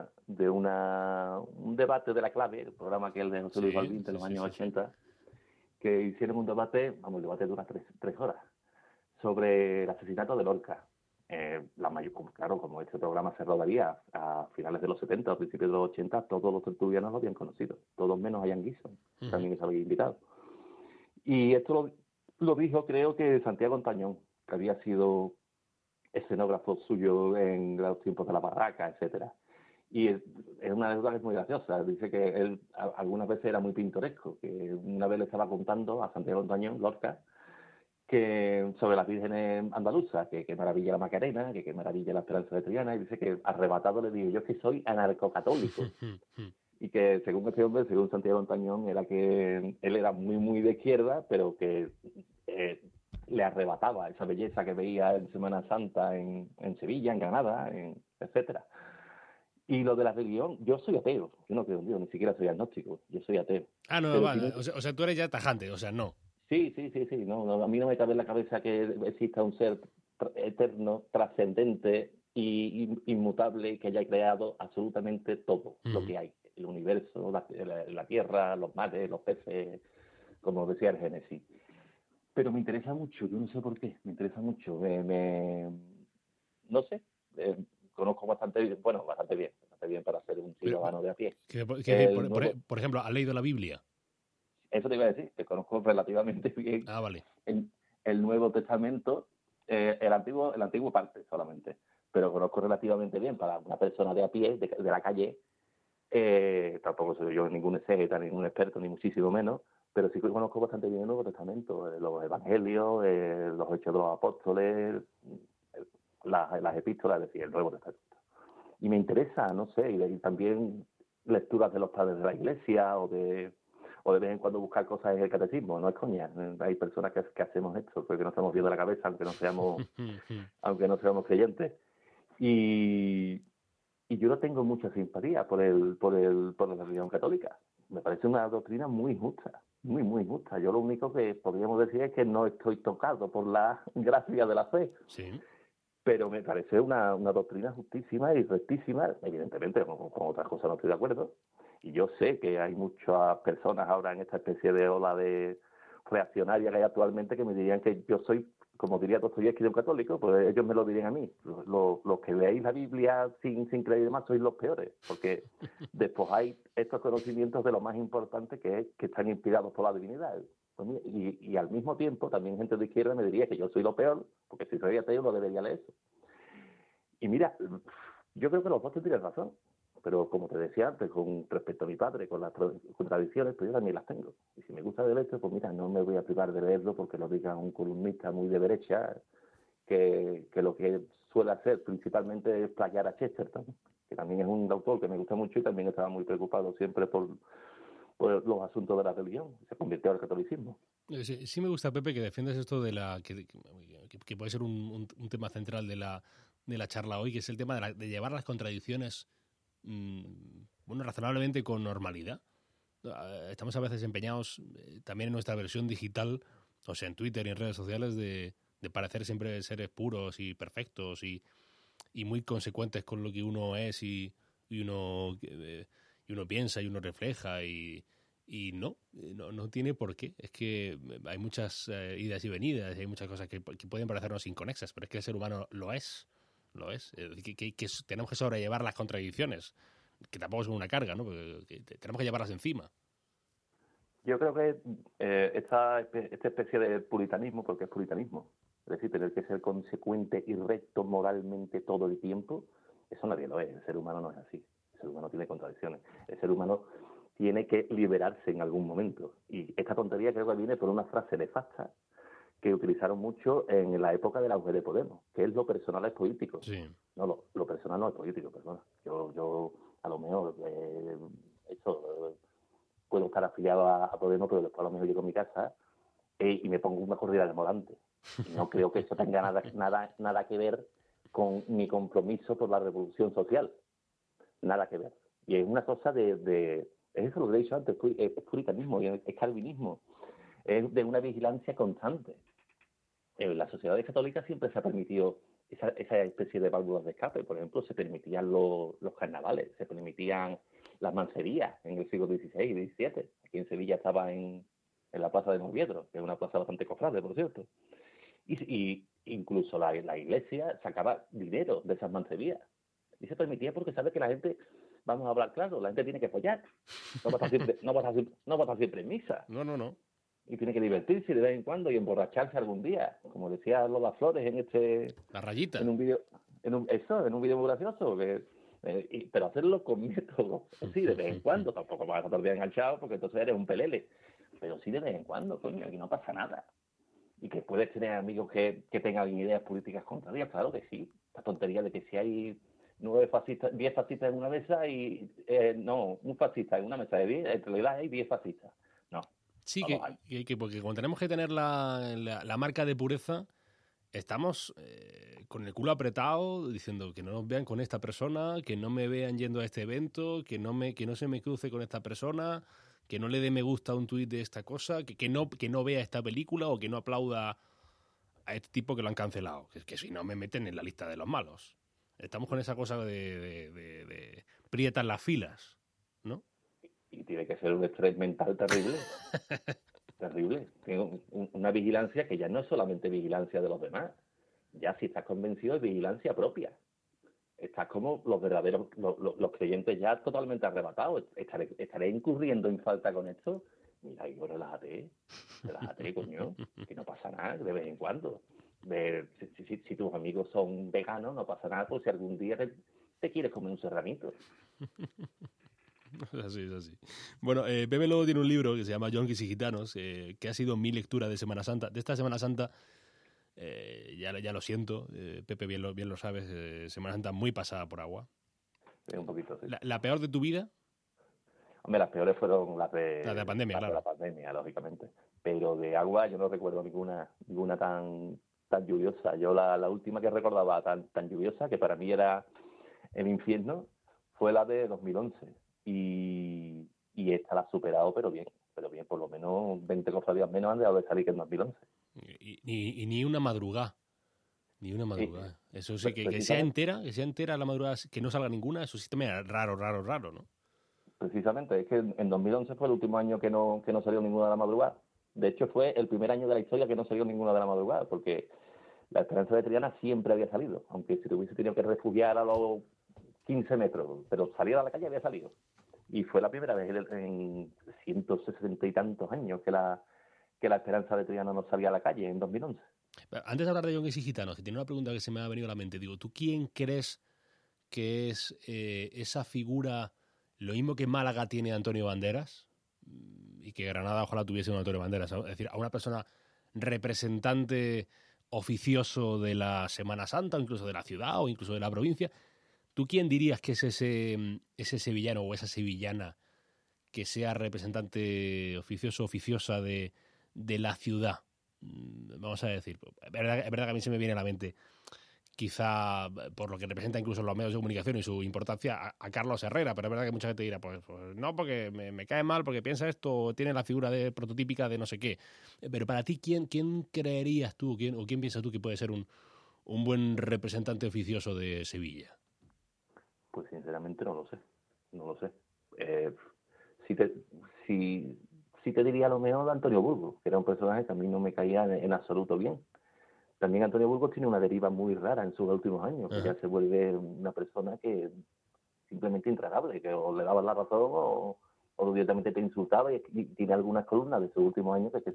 un debate de la clave, el programa aquel de José Luis Balbín de los años 80, que hicieron un debate, el debate dura tres horas, sobre el asesinato de Lorca. Claro, como este programa se rodaría a finales de los 70, a principios de los 80, todos los tertulianos lo habían conocido, todos menos a Ian Gibson, también se había invitado. Y esto lo dijo, creo que Santiago Ontañón, que había sido escenógrafo suyo en los tiempos de la barraca, etcétera. Y es una anécdota que es muy graciosa. Dice que él algunas veces era muy pintoresco, que una vez le estaba contando a Santiago Ontañón, Lorca, que sobre las vírgenes andaluzas, que maravilla la Macarena, que maravilla la Esperanza de Triana, y dice que arrebatado le digo, yo es que soy anarcocatólico. Y que según este hombre, según Santiago Ontañón, era que él era muy de izquierda, pero que le arrebataba esa belleza que veía en Semana Santa en Sevilla, en Granada, etcétera. Y lo de la religión, yo soy ateo, yo no creo en Dios, ni siquiera soy agnóstico, yo soy ateo. Ah, no, pero vale, o sea, tú eres ya tajante, o sea, no. Sí, no, a mí no me cabe en la cabeza que exista un ser eterno, trascendente y inmutable que haya creado absolutamente todo lo que hay, el universo, la tierra, los mares, los peces, como decía el Génesis. Pero me interesa mucho, yo no sé por qué, me interesa mucho, no sé, conozco bastante bien para ser un ciudadano de a pie. Por ejemplo, ¿has leído la Biblia? Eso te iba a decir, que conozco relativamente bien vale. el Nuevo Testamento, el antiguo parte solamente, pero conozco relativamente bien para una persona de a pie, de la calle. Tampoco soy yo ningún exégeta, ningún experto, ni muchísimo menos, pero sí que conozco bastante bien el Nuevo Testamento, los Evangelios, los Hechos de los Apóstoles, las epístolas, es decir, el Nuevo Testamento. Y me interesa, no sé, y también lecturas de los padres de la Iglesia o de vez en cuando buscar cosas en el catecismo, no es coña. Hay personas que hacemos esto, porque no estamos bien de la cabeza, aunque no seamos creyentes. Y yo no tengo mucha simpatía por la religión católica. Me parece una doctrina muy justa, muy justa. Yo lo único que podríamos decir es que no estoy tocado por la gracia de la fe. Sí. Pero me parece una doctrina justísima y rectísima. Evidentemente, con otras cosas no estoy de acuerdo. Y yo sé que hay muchas personas ahora en esta especie de ola de reaccionaria que hay actualmente que me dirían que yo soy, como diría Dostoyevski, de un católico, pues ellos me lo dirían a mí. Los que leéis la Biblia sin creer y demás sois los peores, porque despojáis estos conocimientos de lo más importante, que es que están inspirados por la divinidad. Y al mismo tiempo, también gente de izquierda me diría que yo soy lo peor, porque si soy ateo no debería leer eso. Y mira, yo creo que los dos tendrían razón. Pero como te decía antes, con respecto a mi padre, con las contradicciones, pues yo también las tengo. Y si me gusta leer esto, pues mira, no me voy a privar de leerlo porque lo diga un columnista muy de derecha, que lo que suele hacer principalmente es plagiar a Chesterton, que también es un autor que me gusta mucho y también estaba muy preocupado siempre por los asuntos de la religión. Se convirtió al catolicismo. Sí me gusta, Pepe, que defiendes esto de que puede ser un tema central de la charla hoy, que es el tema de llevar las contradicciones razonablemente con normalidad. Estamos a veces empeñados también en nuestra versión digital, o sea, en Twitter y en redes sociales, de parecer siempre seres puros y perfectos y muy consecuentes con lo que uno es y uno piensa y uno refleja y no tiene por qué. Es que hay muchas idas y venidas y hay muchas cosas que pueden parecernos inconexas, pero es que el ser humano lo es. Que tenemos que sobrellevar las contradicciones, que tampoco es una carga, ¿no? Porque tenemos que llevarlas encima. Yo creo que esta especie de puritanismo, porque es puritanismo, es decir, tener que ser consecuente y recto moralmente todo el tiempo, eso nadie lo es. El ser humano no es así. El ser humano tiene contradicciones. El ser humano tiene que liberarse en algún momento. Y esta tontería creo que viene por una frase nefasta que utilizaron mucho en la época del auge de Podemos, que es lo personal es político. Sí. No, lo personal no es político, perdona. Yo a lo mejor puedo estar afiliado a Podemos, pero después a lo mejor llego a mi casa y me pongo una corrida de volante. No creo que eso tenga nada que ver con mi compromiso por la revolución social. Nada que ver. Y es una cosa es eso lo que he dicho antes, es puritanismo, es calvinismo. Es de una vigilancia constante. En las sociedades católicas siempre se ha permitido esa especie de válvulas de escape. Por ejemplo, se permitían los carnavales, se permitían las mancerías en el siglo XVI y XVII. Aquí en Sevilla estaba en la Plaza de Moviedro, que es una plaza bastante cofrade, por cierto. Y incluso la iglesia sacaba dinero de esas mancerías. Y se permitía porque sabe que la gente, vamos a hablar claro, la gente tiene que follar. No va a estar siempre en misa. No. Y tiene que divertirse de vez en cuando y emborracharse algún día. Como decía Lola Flores La rayita. en un vídeo muy gracioso, pero hacerlo con método. Sí, de vez en cuando. Tampoco vas a estar bien enganchado porque entonces eres un pelele. Pero sí de vez en cuando, coño, aquí no pasa nada. Y que puedes tener amigos que tengan ideas políticas contrarias, claro que sí. La tontería de que si hay 10 fascistas en una mesa y un fascista en una mesa de 10, en realidad hay 10 fascistas. No. Sí, porque como tenemos que tener la marca de pureza, estamos con el culo apretado diciendo que no nos vean con esta persona, que no me vean yendo a este evento, que no se me cruce con esta persona, que no le dé me gusta a un tuit de esta cosa, que no vea esta película o que no aplauda a este tipo que lo han cancelado, que si no me meten en la lista de los malos. Estamos con esa cosa de prietas las filas, ¿no? Y tiene que ser un estrés mental terrible. Terrible. Tengo una vigilancia que ya no es solamente vigilancia de los demás. Ya si estás convencido es vigilancia propia. Estás como los verdaderos, los creyentes ya totalmente arrebatados. Estaré incurriendo en falta con esto. Mira, y relájate, coño, que no pasa nada de vez en cuando. Si tus amigos son veganos, no pasa nada, por si algún día te quieres comer un serranito. Es así. Bueno, Pepe Lobo tiene un libro que se llama Yonkis y Gitanos, que ha sido mi lectura de Semana Santa. De esta Semana Santa, ya lo siento, Pepe bien lo sabes, Semana Santa muy pasada por agua. Un poquito, sí. ¿La peor de tu vida? Hombre, las peores fueron las de la pandemia, claro. De la pandemia, lógicamente. Pero de agua yo no recuerdo ninguna tan lluviosa. Yo la última que recordaba tan lluviosa, que para mí era el infierno, fue la de 2011. Y esta la ha superado, pero bien, por lo menos 20 cofradías menos han dejado de salir que en 2011. Y ni una madrugada. Ni una madrugada. Sí. Eso sí, que sea entera la madrugada, que no salga ninguna, eso sí también es raro, ¿no? Precisamente, es que en 2011 fue el último año que no salió ninguna de la madrugada. De hecho, fue el primer año de la historia que no salió ninguna de la madrugada, porque la Esperanza de Triana siempre había salido, aunque si te hubiese tenido que refugiar a los 15 metros, pero salir a la calle había salido. Y fue la primera vez en 160 y tantos años que la Esperanza de Triana no salía a la calle, en 2011. Antes de hablar de Yonkis y Gitanos, que tiene una pregunta que se me ha venido a la mente. Digo, ¿tú quién crees que es esa figura, lo mismo que Málaga tiene a Antonio Banderas, y que Granada ojalá tuviese un Antonio Banderas, ¿no? Es decir, a una persona representante oficioso de la Semana Santa, o incluso de la ciudad, o incluso de la provincia? ¿Tú quién dirías que es ese sevillano o esa sevillana que sea representante oficiosa de la ciudad? Vamos a decir, es verdad que a mí se me viene a la mente, quizá por lo que representa incluso los medios de comunicación y su importancia, a Carlos Herrera, pero es verdad que mucha gente dirá, pues no, porque me cae mal, porque piensa esto, tiene la figura prototípica de no sé qué. Pero para ti, ¿quién creerías tú, o quién piensas tú que puede ser un buen representante oficioso de Sevilla? Pues sinceramente no lo sé. Si te diría lo mejor de Antonio Burgos, que era un personaje que a mí no me caía en absoluto bien. También Antonio Burgos tiene una deriva muy rara en sus últimos años, que ya se vuelve una persona que simplemente intratable, que o le dabas la razón o directamente te insultaba, y tiene algunas columnas de sus últimos años que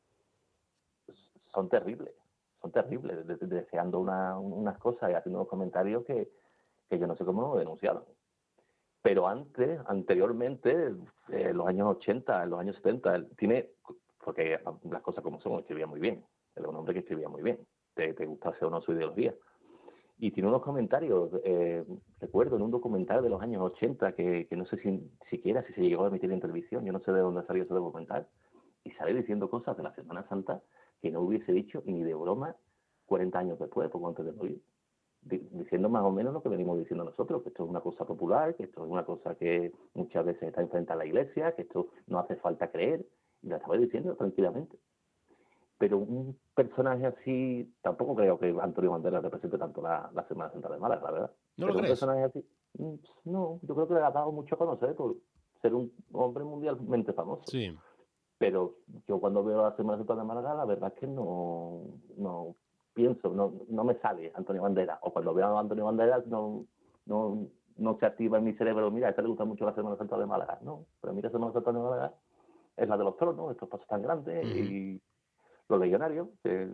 son terribles, deseando unas cosas y haciendo unos comentarios que yo no sé cómo lo denunciaron. Pero anteriormente, en los años 80, en los años 70, porque las cosas como son, escribía muy bien. Él es un hombre que escribía muy bien, te gustase o no su ideología. Y tiene unos comentarios, recuerdo en un documental de los años 80, que no sé siquiera si se llegó a emitir en televisión, yo no sé de dónde salió ese documental, y sale diciendo cosas de la Semana Santa que no hubiese dicho ni de broma 40 años después, poco antes de morir. Diciendo más o menos lo que venimos diciendo nosotros, que esto es una cosa popular, que esto es una cosa que muchas veces está enfrente a la Iglesia, que esto no hace falta creer, y la estaba diciendo tranquilamente. pero un personaje así, tampoco creo que Antonio Banderas represente tanto la Semana Santa de Málaga, la verdad. ¿No Pero lo un crees? personaje así, no, yo creo que le ha dado mucho a conocer por ser un hombre mundialmente famoso. Sí. Pero yo cuando veo la Semana Santa de Málaga, la verdad es que no pienso, no me sale Antonio Banderas. O cuando veo a Antonio Banderas, no se activa en mi cerebro, mira, a este le gusta mucho la Semana Santa de Málaga. No, pero a mí la Semana Santa de Málaga es la de los tronos, estos pasos tan grandes, y los legionarios,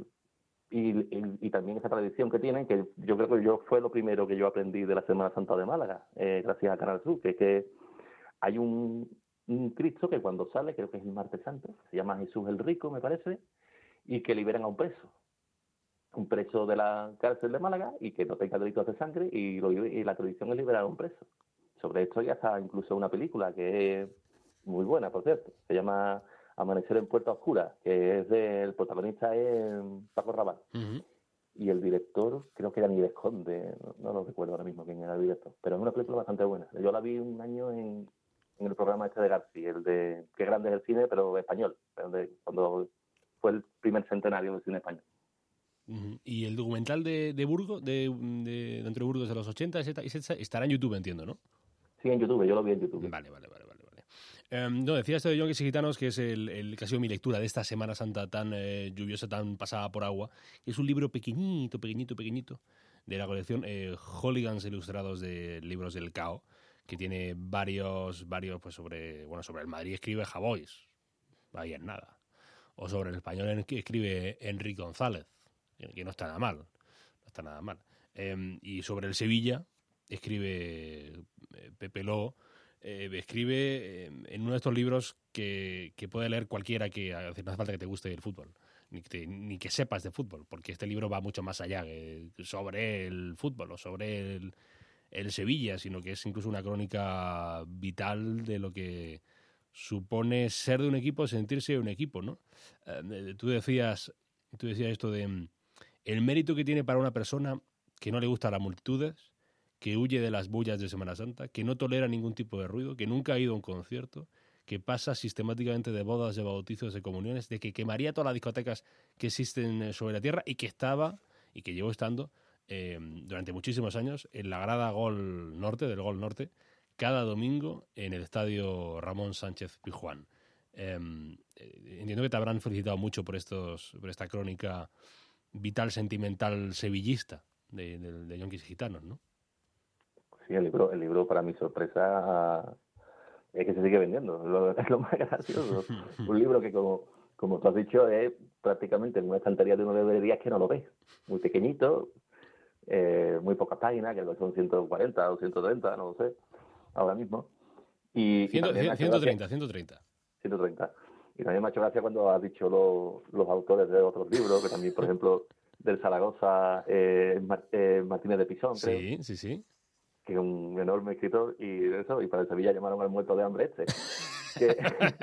y también esa tradición que tienen, que yo creo que fue lo primero que yo aprendí de la Semana Santa de Málaga, gracias a Canal Sur, que es que hay un Cristo que cuando sale, creo que es el martes santo, se llama Jesús el Rico, me parece, y que liberan a un preso de la cárcel de Málaga y que no tenga delitos de sangre, y la tradición es liberar a un preso. Sobre esto ya está incluso una película que es muy buena, por cierto, se llama Amanecer en Puerta Oscura, que es el protagonista es Paco Rabanne. Y el director, creo que era Nieves Conde, no lo recuerdo ahora mismo quién era el director, pero es una película bastante buena. Yo la vi un año en el programa este de García, el de Qué grande es el cine, pero español, cuando fue el primer centenario del cine español. Y el documental de Burgos, de Antonio Burgos de los 80, estará en YouTube, entiendo, ¿no? Sí, en YouTube, yo lo vi en YouTube. Vale. No, decía esto de Yonkis y Gitanos, que es el que ha sido mi lectura de esta Semana Santa tan lluviosa, tan pasada por agua. Es un libro pequeñito, de la colección Hooligans Ilustrados de Libros del Cao, que tiene varios pues sobre el Madrid escribe Javois, ahí en nada. O sobre el español que escribe Enrique González, que no está nada mal. Y sobre el Sevilla escribe Pepe Ló. Escribe en uno de estos libros que puede leer cualquiera, que no hace falta que te guste el fútbol, ni que sepas de fútbol, porque este libro va mucho más allá sobre el fútbol o sobre el Sevilla, sino que es incluso una crónica vital de lo que supone ser de un equipo, sentirse un equipo, ¿no? Tú decías esto de el mérito que tiene para una persona que no le gusta las multitudes, que huye de las bullas de Semana Santa, que no tolera ningún tipo de ruido, que nunca ha ido a un concierto, que pasa sistemáticamente de bodas, de bautizos, de comuniones, de que quemaría todas las discotecas que existen sobre la tierra y que llevó estando durante muchísimos años en la grada del Gol Norte, cada domingo en el estadio Ramón Sánchez Pizjuán. Entiendo que te habrán felicitado mucho por esta crónica vital, sentimental, sevillista de Yonkis y Gitanos, ¿no? Sí, el libro para mi sorpresa es que se sigue vendiendo, es lo más gracioso. Un libro que, como tú has dicho, es prácticamente en una estantería de una librería que no lo ves. Muy pequeñito, muy pocas páginas, que son 140 o 130, no lo sé, ahora mismo. Y 130. 130. Y también me ha hecho gracia cuando has dicho los autores de otros libros, que también, por ejemplo, del Zaragoza, Martínez de Pisón, creo. Sí. Que es un enorme escritor, y para el Sevilla llamaron al muerto de hambre que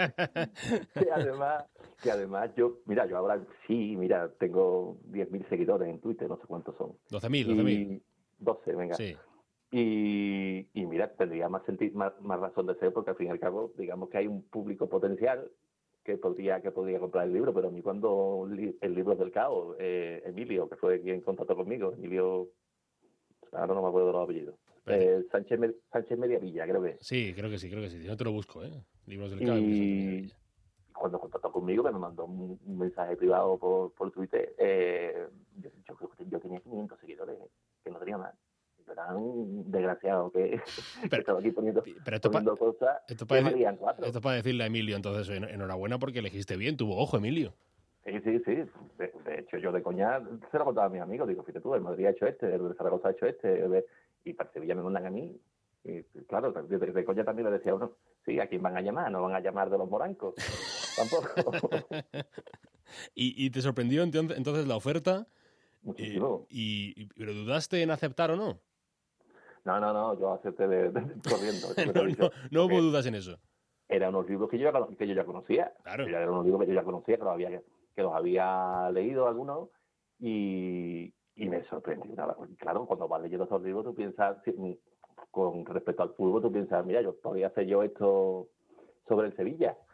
además yo ahora tengo 10.000 seguidores en Twitter, no sé cuántos son. 12.000. 12, venga. Sí. Y mira, tendría más razón de ser, porque al fin y al cabo, digamos que hay un público potencial que podría comprar el libro, pero a mí cuando el libro del caos, Emilio, que fue quien contactó conmigo, ahora no me acuerdo de los apellidos. Sánchez Mediavilla, creo que. Sí, creo que sí. Yo te lo busco, Libros del Cao. Y cuando contactó conmigo, que me mandó un mensaje privado por Twitter, yo tenía 500 seguidores, que no tenía más. Yo era un desgraciado que estaba aquí poniendo cosas que valían 4. Esto es para decirle a Emilio, entonces, enhorabuena porque elegiste bien, tuvo ojo, Emilio. Sí. De hecho, yo de coña se lo contaba a mis amigos. Digo, fíjate tú, el Madrid ha hecho el de Zaragoza ha hecho y para Sevilla me mandan a mí. Y claro, de coña también le decía a uno, sí, ¿a quién van a llamar? No van a llamar de los morancos. Tampoco. ¿Y te sorprendió entonces la oferta? Muchísimo. ¿Pero dudaste en aceptar o no? No, yo acepté corriendo. No hubo dudas en eso. Eran unos libros que yo ya conocía. Claro. Eran unos libros que yo ya conocía, que los había leído algunos, y me sorprendió. Claro, cuando vas leyendo esos libros, tú piensas, con respecto al fútbol, tú piensas, mira, yo podría hacer esto sobre el Sevilla.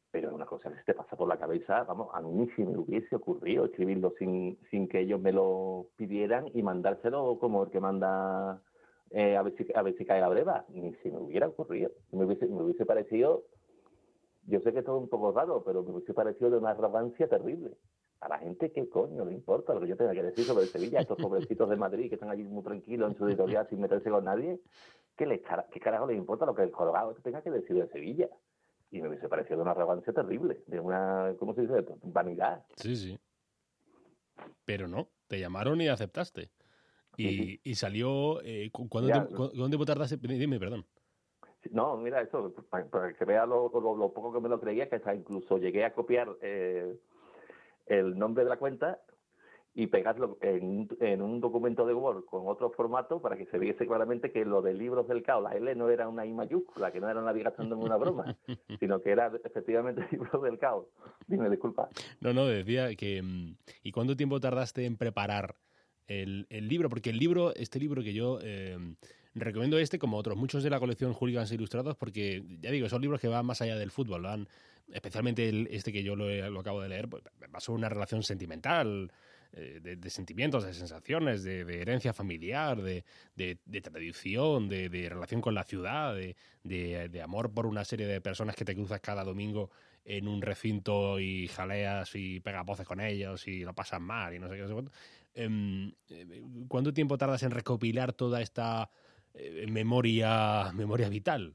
pero una cosa que se te pasa por la cabeza, vamos, a mí si me hubiese ocurrido escribirlo sin que ellos me lo pidieran y mandárselo como el que manda a ver si cae la breva, ni si me hubiera ocurrido. Me hubiese parecido, yo sé que esto es un poco raro, pero me hubiese parecido de una arrogancia terrible. A la gente, ¿qué coño le importa lo que yo tenga que decir sobre Sevilla? Estos pobrecitos de Madrid que están allí muy tranquilos en su editorial sin meterse con nadie, ¿qué carajo les importa lo que el colgado tenga que decir de Sevilla? Y me hubiese parecido de una arrogancia terrible, de una, ¿cómo se dice? Vanidad. Sí, sí. Pero no, te llamaron y aceptaste. Y salió... ¿Cuánto tiempo tardaste? Dime, perdón. No, mira, eso, para que vea lo poco que me lo creía, que hasta incluso llegué a copiar el nombre de la cuenta y pegarlo en un documento de Word con otro formato para que se viese claramente que lo de Libros del Caos, la L no era una I mayúscula, que no era nadie gastándome una broma, sino que era efectivamente Libros del Caos. Dime, disculpa. No, decía que... ¿Y cuánto tiempo tardaste en preparar el libro? Porque este libro que yo recomiendo como otros, muchos de la colección Hooligans Ilustrados, porque, ya digo, son libros que van más allá del fútbol, van, especialmente este que yo lo acabo de leer, pues, va sobre una relación sentimental, de sentimientos, de sensaciones, de herencia familiar, de tradición, de relación con la ciudad, de amor por una serie de personas que te cruzas cada domingo en un recinto y jaleas y pegas voces con ellos y lo pasas mal y no sé qué, no sé cuánto. ¿Cuánto tiempo tardas en recopilar toda esta memoria vital?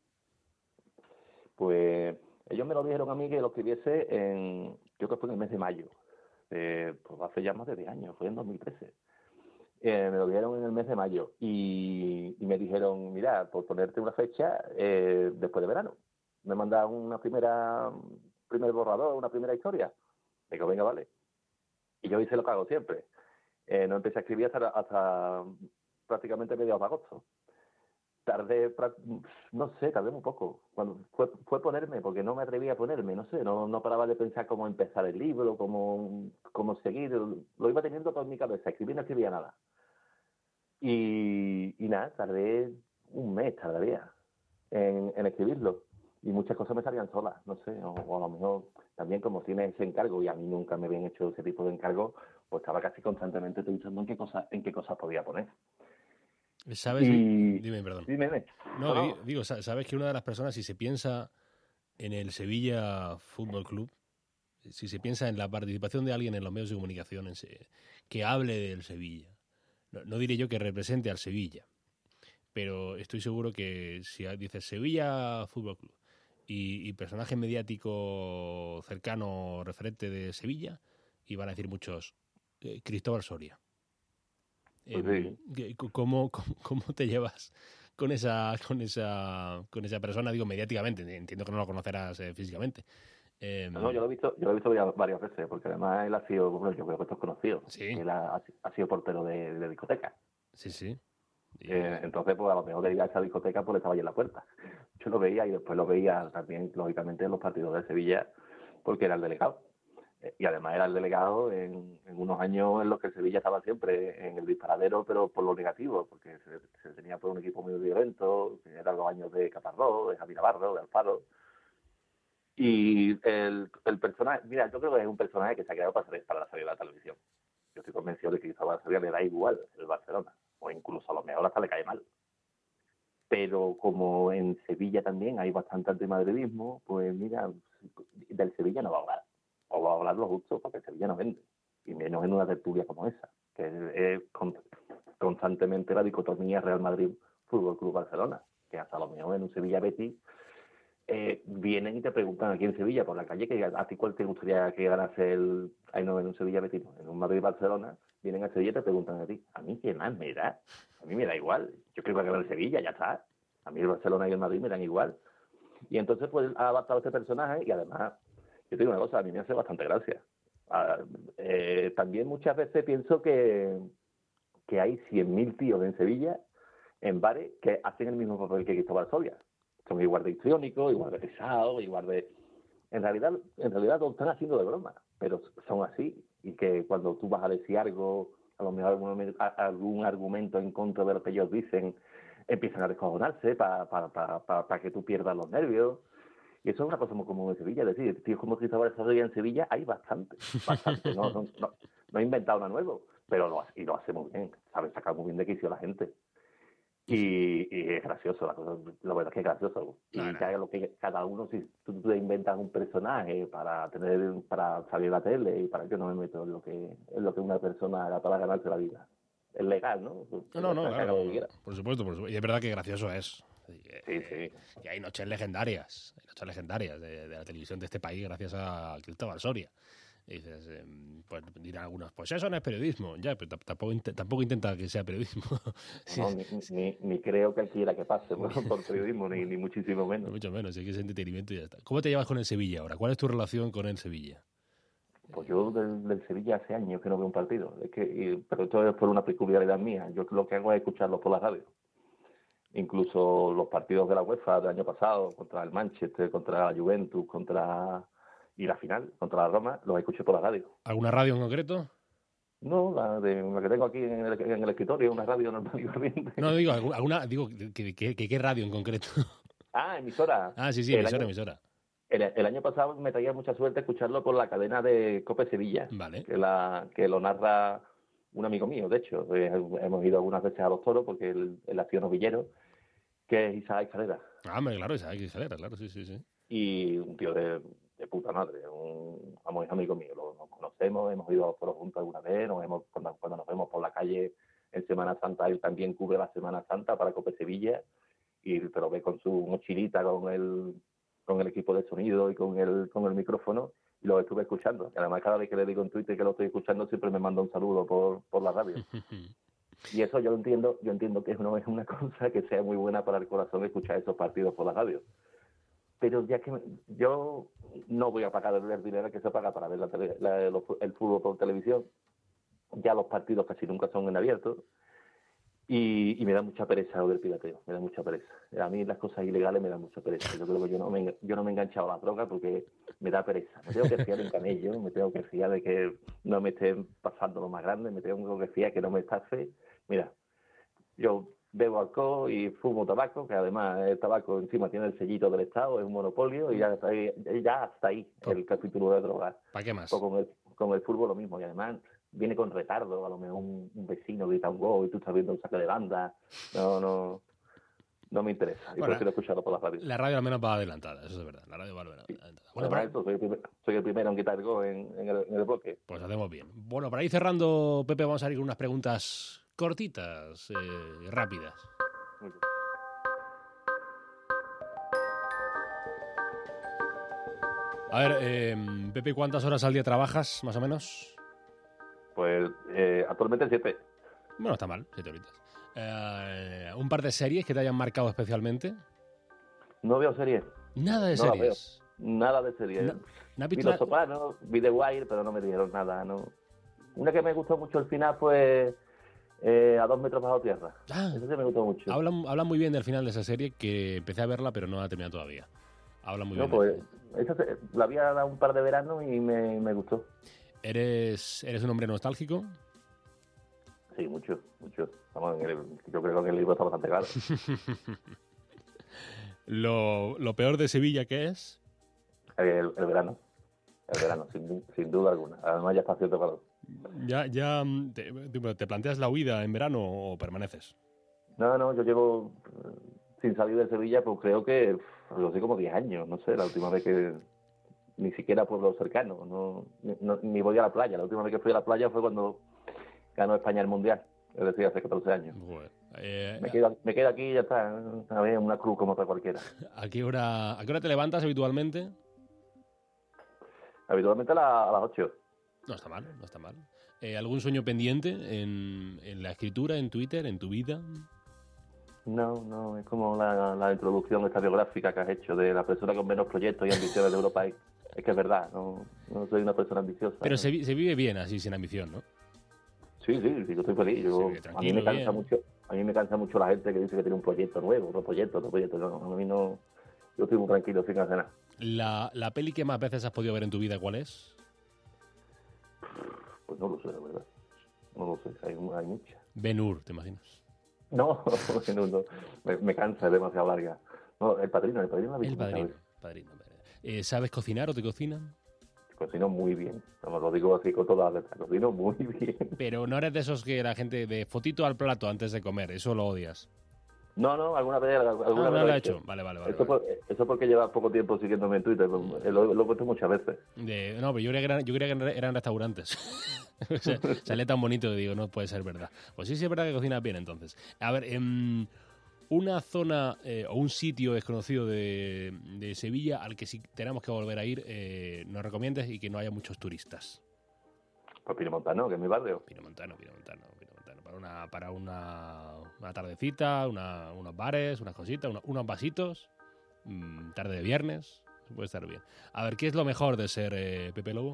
Pues ellos me lo dijeron a mí que lo escribiese creo que fue en el mes de mayo. Pues hace ya más de 10 años, fue en 2013. Me lo dieron en el mes de mayo y me dijeron, mira, por ponerte una fecha, después de verano. Me mandaron primer borrador, una primera historia. Digo, venga, vale. Y yo hice lo que hago siempre. No empecé a escribir hasta prácticamente mediados de agosto. Tardé muy poco. Cuando fue ponerme, porque no me atreví a ponerme, no paraba de pensar cómo empezar el libro, cómo seguir. Lo iba teniendo todo en mi cabeza, escribir no escribía nada. Y nada, tardé un mes, tardaría, en escribirlo. Y muchas cosas me salían solas, o a lo mejor también como tiene ese encargo y a mí nunca me habían hecho ese tipo de encargo, pues estaba casi constantemente pensando en qué cosas podía poner. ¿Sabes? Dime, perdón. Dime. No, digo, sabes que una de las personas, si se piensa en el Sevilla Fútbol Club, si se piensa en la participación de alguien en los medios de comunicación que hable del Sevilla, no diré yo que represente al Sevilla, pero estoy seguro que si dices Sevilla Fútbol Club y personaje mediático cercano referente de Sevilla, y van a decir muchos, Cristóbal Soria. Pues sí. ¿Cómo te llevas con esa persona? Digo, mediáticamente, entiendo que no lo conocerás físicamente. No, yo lo he visto varias veces, porque además él ha sido, bueno, yo creo que esto es conocido, sí. Él ha sido portero de discoteca. Sí. Entonces, pues a lo mejor de ir a esa discoteca, pues estaba ahí en la puerta. Yo lo veía y después lo veía también, lógicamente, en los partidos de Sevilla, porque era el delegado. Y además era el delegado en unos años en los que el Sevilla estaba siempre en el disparadero, pero por lo negativo, porque se tenía por un equipo muy violento, que eran los años de Caparrós, de Javi Navarro, de Alfaro. Y el personaje, mira, yo creo que es un personaje que se ha creado para la salida de la televisión. Yo estoy convencido de que Cristóbal Soria le da igual el Barcelona, o incluso a lo mejor hasta le cae mal. Pero como en Sevilla también hay bastante antimadridismo, pues mira, del Sevilla no va a hablar. O va a hablar lo justo, porque el Sevilla no vende. Y menos en una tertulia como esa, que es constantemente la dicotomía Real Madrid Fútbol Club Barcelona, que hasta lo mejor en un Sevilla Betis vienen y te preguntan aquí en Sevilla por la calle que a ti cuál te gustaría que ganase en un Sevilla Betis, en un Madrid Barcelona, vienen a Sevilla y te preguntan a ti, a mí qué más me da, a mí me da igual, yo creo que va a ganar el Sevilla, ya está, a mí el Barcelona y el Madrid me dan igual. Y entonces pues ha adaptado este personaje y además, yo te digo una cosa, a mí me hace bastante gracia. También muchas veces pienso que hay 100.000 tíos en Sevilla, en bares, que hacen el mismo papel que Cristóbal Soria. Son igual de histriónicos, igual de pesados, igual de... En realidad lo están haciendo de broma, pero son así. Y que cuando tú vas a decir algo, a lo mejor algún argumento en contra de lo que ellos dicen, empiezan a descojonarse para que tú pierdas los nervios. Y eso es una cosa muy común en Sevilla, es decir, tíos como Cristóbal Soria en Sevilla hay bastante. No he inventado nada nuevo, pero lo hace muy bien, sabe sacar muy bien de quicio a la gente. Y es gracioso, la verdad es que es gracioso. Y ya lo que cada uno, si tú te inventas un personaje para salir a la tele, y para yo no me meto en lo que una persona haga para ganarse la vida. Es legal, ¿no? No, claro, por supuesto. Y es verdad que gracioso es. Sí. Y hay noches legendarias de la televisión de este país gracias a Cristóbal Soria. Y dices, pues dirán algunos, pues eso no es periodismo. Ya, pero tampoco intenta que sea periodismo. No, ni creo que él quiera que pase por periodismo, ni muchísimo menos. Mucho menos, sí que es entretenimiento y ya está. ¿Cómo te llevas con el Sevilla ahora? ¿Cuál es tu relación con el Sevilla? Pues yo del Sevilla hace años que no veo un partido. Pero esto es por una peculiaridad mía. Yo lo que hago es escucharlos por la radio. Incluso los partidos de la UEFA del año pasado, contra el Manchester, contra la Juventus, y la final, contra la Roma, los escuché por la radio. ¿Alguna radio en concreto? No, la que tengo aquí en el escritorio, una radio normal y corriente. No, digo, ¿qué radio en concreto? Emisora. Sí, emisora. El año pasado me traía mucha suerte escucharlo por la cadena de COPE Sevilla, vale. que lo narra un amigo mío, de hecho. Hemos ido algunas veces a Los Toros porque él ha sido novillero, que es Isaac Calera. Hombre, claro, Isaac Calera, claro, sí. Y un tío de puta madre, es amigo mío, nos conocemos, hemos ido a Los Toros juntos alguna vez, cuando nos vemos por la calle en Semana Santa, él también cubre la Semana Santa para COPE Sevilla, y te lo ve con su mochilita, con el equipo de sonido y con el micrófono, y lo estuve escuchando. Y además, cada vez que le digo en Twitter que lo estoy escuchando, siempre me manda un saludo por la radio. Y eso yo entiendo que no es una cosa que sea muy buena para el corazón escuchar esos partidos por la radio. Pero ya que yo no voy a pagar el dinero que se paga para ver el fútbol por televisión, ya los partidos casi nunca son en abierto, y me da mucha pereza lo del pirateo, me da mucha pereza. A mí las cosas ilegales me dan mucha pereza. Yo creo que yo no me he enganchado a la droga porque me da pereza. Me tengo que fiar en camello, me tengo que fiar de que no me estén pasando lo más grande, me tengo que fiar que no me estafe. Mira, yo bebo alcohol y fumo tabaco, que además el tabaco encima tiene el sellito del Estado, es un monopolio, y ya hasta ahí el capítulo de drogas. ¿Para qué más? O con el fútbol lo mismo, y además viene con retardo, a lo mejor un vecino grita un gol y tú estás viendo un saque de banda. No me interesa, y prefiero escucharlo por la radio. La radio al menos va adelantada, eso es verdad, la radio va adelantada. Bueno, soy el primero en quitar gol en el bloque. Pues hacemos bien. Bueno, para ir cerrando, Pepe, vamos a ir con unas preguntas cortitas, rápidas. Muy bien. A ver, Pepe, ¿cuántas horas al día trabajas, más o menos? Pues actualmente 7. Bueno, está mal, 7 horitas. ¿Un par de series que te hayan marcado especialmente? No veo series. Nada de series. Nada de series. Vi Los Sopranos, vi The Wire, pero no me dieron nada. No. Una que me gustó mucho al final fue A 2 metros bajo tierra. Esa sí me gustó mucho. Hablan muy bien del final de esa serie, que empecé a verla, pero no la he terminado todavía. Hablan muy bien. Pues la vi a un par de veranos y me gustó. ¿Eres un hombre nostálgico? Sí, mucho. Vamos, yo creo que el libro está bastante claro. ¿Lo peor de Sevilla qué es? El verano. El verano, sin duda alguna. Además ya está haciendo calor. ¿Ya te planteas la huida en verano o permaneces? No, yo llevo sin salir de Sevilla, pues creo que lo sé como 10 años, no sé, la última vez que ni siquiera pueblo cercano, ni voy a la playa. La última vez que fui a la playa fue cuando ganó España el Mundial, es decir, hace 14 años. Bueno, me quedo aquí y ya está, a ver, una cruz como otra cualquiera. ¿A qué hora te levantas habitualmente? Habitualmente a las 8. No está mal. ¿Algún sueño pendiente en la escritura, en Twitter, en tu vida? No, es como la introducción esta biográfica que has hecho de la persona con menos proyectos y ambiciones de Europa. Es que es verdad, no soy una persona ambiciosa. Pero se vive bien así, sin ambición, ¿no? Sí, yo estoy feliz. A mí me cansa mucho la gente que dice que tiene un proyecto nuevo, otro proyecto. No, a mí no. Yo estoy muy tranquilo sin hacer nada. ¿La peli que más veces has podido ver en tu vida, cuál es? Pues no lo sé, la verdad. No lo sé, hay muchas. Ben-Hur, ¿te imaginas? No. Me cansa, es demasiado larga. No, El Padrino la vi. El Padrino. ¿Sabes cocinar o te cocinan? Cocino muy bien, no me lo digo así con todas las letras, cocino muy bien. Pero no eres de esos que la gente de fotito al plato antes de comer, eso lo odias. No, alguna vez No lo lo he he hecho. hecho. Vale. Eso porque llevas poco tiempo siguiéndome en Twitter, lo he puesto muchas veces. No, pero yo creía que eran restaurantes. Sale tan bonito que digo, no puede ser verdad. Pues sí es verdad que cocinas bien entonces. A ver, una zona o un sitio desconocido de Sevilla al que si tenemos que volver a ir, nos recomiendas y que no haya muchos turistas. Pues Pinomontano, que es mi barrio. Pinomontano. Para una tardecita, unos bares, unas cositas, unos vasitos, tarde de viernes, puede estar bien. A ver, ¿qué es lo mejor de ser Pepe Lobo?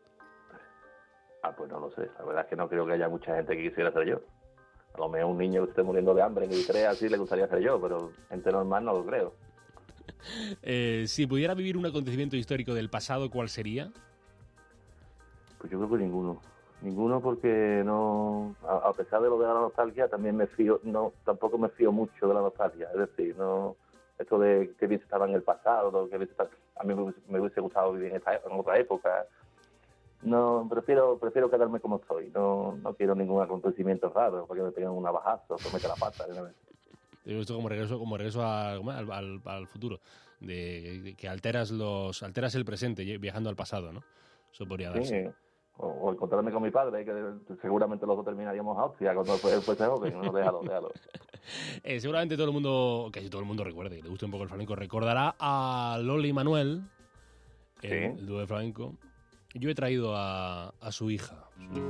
Pues no lo sé, la verdad es que no creo que haya mucha gente que quisiera ser yo. A lo mejor un niño que esté muriendo de hambre y crea así le gustaría ser yo, pero gente normal no lo creo. Si pudiera vivir un acontecimiento histórico del pasado, ¿cuál sería? Pues yo creo que ninguno porque no, a pesar de lo de la nostalgia, también tampoco me fío mucho de la nostalgia, es decir, no, esto de que bien estaba en el pasado, a mí me hubiese gustado vivir en otra época. No, prefiero quedarme como estoy. No quiero ningún acontecimiento raro, porque me peguen un navajazo, que mete la pata. Esto como regreso al futuro, de que alteras el presente viajando al pasado, ¿no? Eso podría darse. Sí, o encontrarme con mi padre, que seguramente los dos terminaríamos a hostia cuando él fuese joven. No, déjalo. Seguramente casi todo el mundo recuerde, que le guste un poco el flamenco, recordará a Loli Manuel, el dúo de flamenco. Yo he traído a su hija.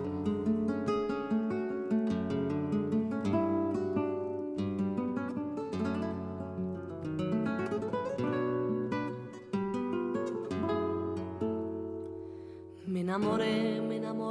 Me enamoré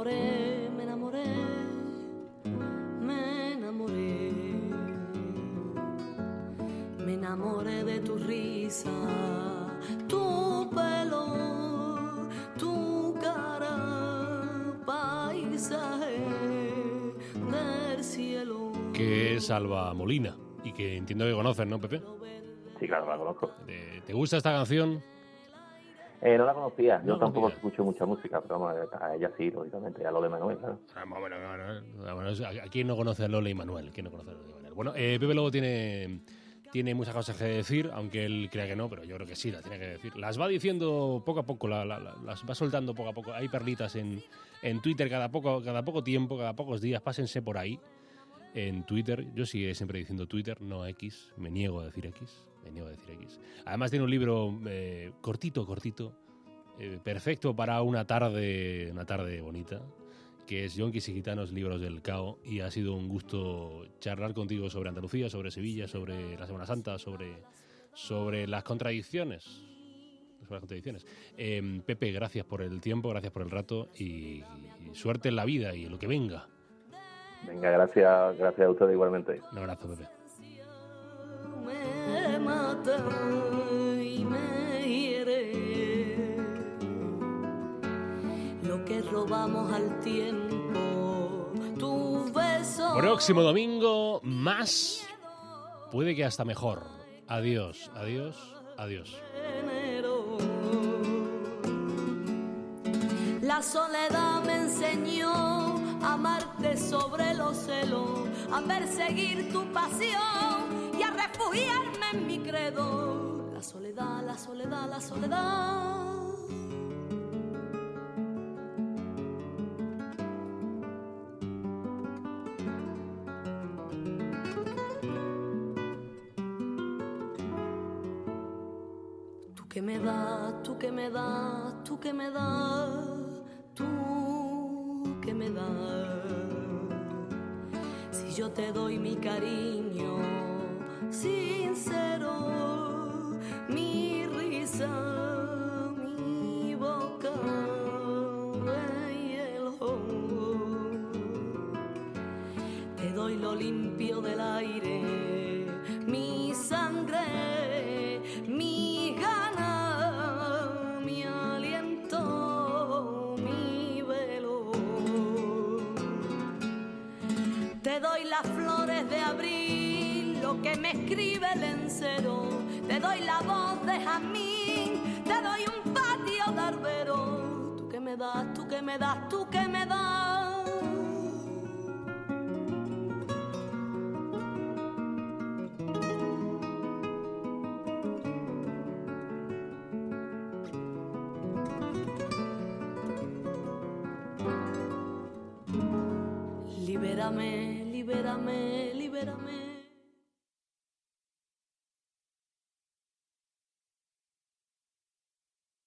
de tu risa, tu pelo, tu cara, paisaje del cielo. Que es Alba Molina y que entiendo que conoces, ¿no, Pepe? Sí, claro, la conozco. ¿Te gusta esta canción? No la conocía, yo tampoco escucho mucha música, pero vamos, a ella sí, lógicamente, a lo de Manuel, claro. Bueno, ¿a quién no conoce a Lola y Manuel? ¿Quién no conoce a Lola y Manuel? Bueno, Pepe Lobo tiene muchas cosas que decir, aunque él crea que no, pero yo creo que sí, las tiene que decir. Las va diciendo poco a poco, las va soltando poco a poco. Hay perlitas en Twitter cada poco tiempo, cada pocos días, pásense por ahí en Twitter. Yo sigo siempre diciendo Twitter, no X, me niego a decir X. Además tiene un libro cortito, perfecto para una tarde sobre que es Yonkis y Gitanos, Libros del Cao, y ha sido un gusto charlar contigo sobre Andalucía, sobre Sevilla, sobre la Semana Santa, sobre las contradicciones. Pepe, gracias por el tiempo, gracias por el rato y suerte en la vida y en lo que venga. Venga, gracias a ustedes igualmente. Un abrazo, Pepe. Me mata y me hiere lo que robamos al tiempo, tu beso. Próximo domingo, más, puede que hasta mejor. Adiós. La soledad me enseñó a amarte sobre los celos, a perseguir tu pasión y a refugiarme en mi credo. La soledad. Tú que me das, tú que me das, tú que me das. Si yo te doy mi cariño sincero, mi risa, mi boca de hielo, te doy lo limpio del aire, mi sangre, mi gana, mi aliento, mi velo. Te doy las flores de abril, lo que me escribe el encero. Te doy la voz de jazmín, te doy un das, tú que me das, tú que me das. Libérame, libérame, libérame.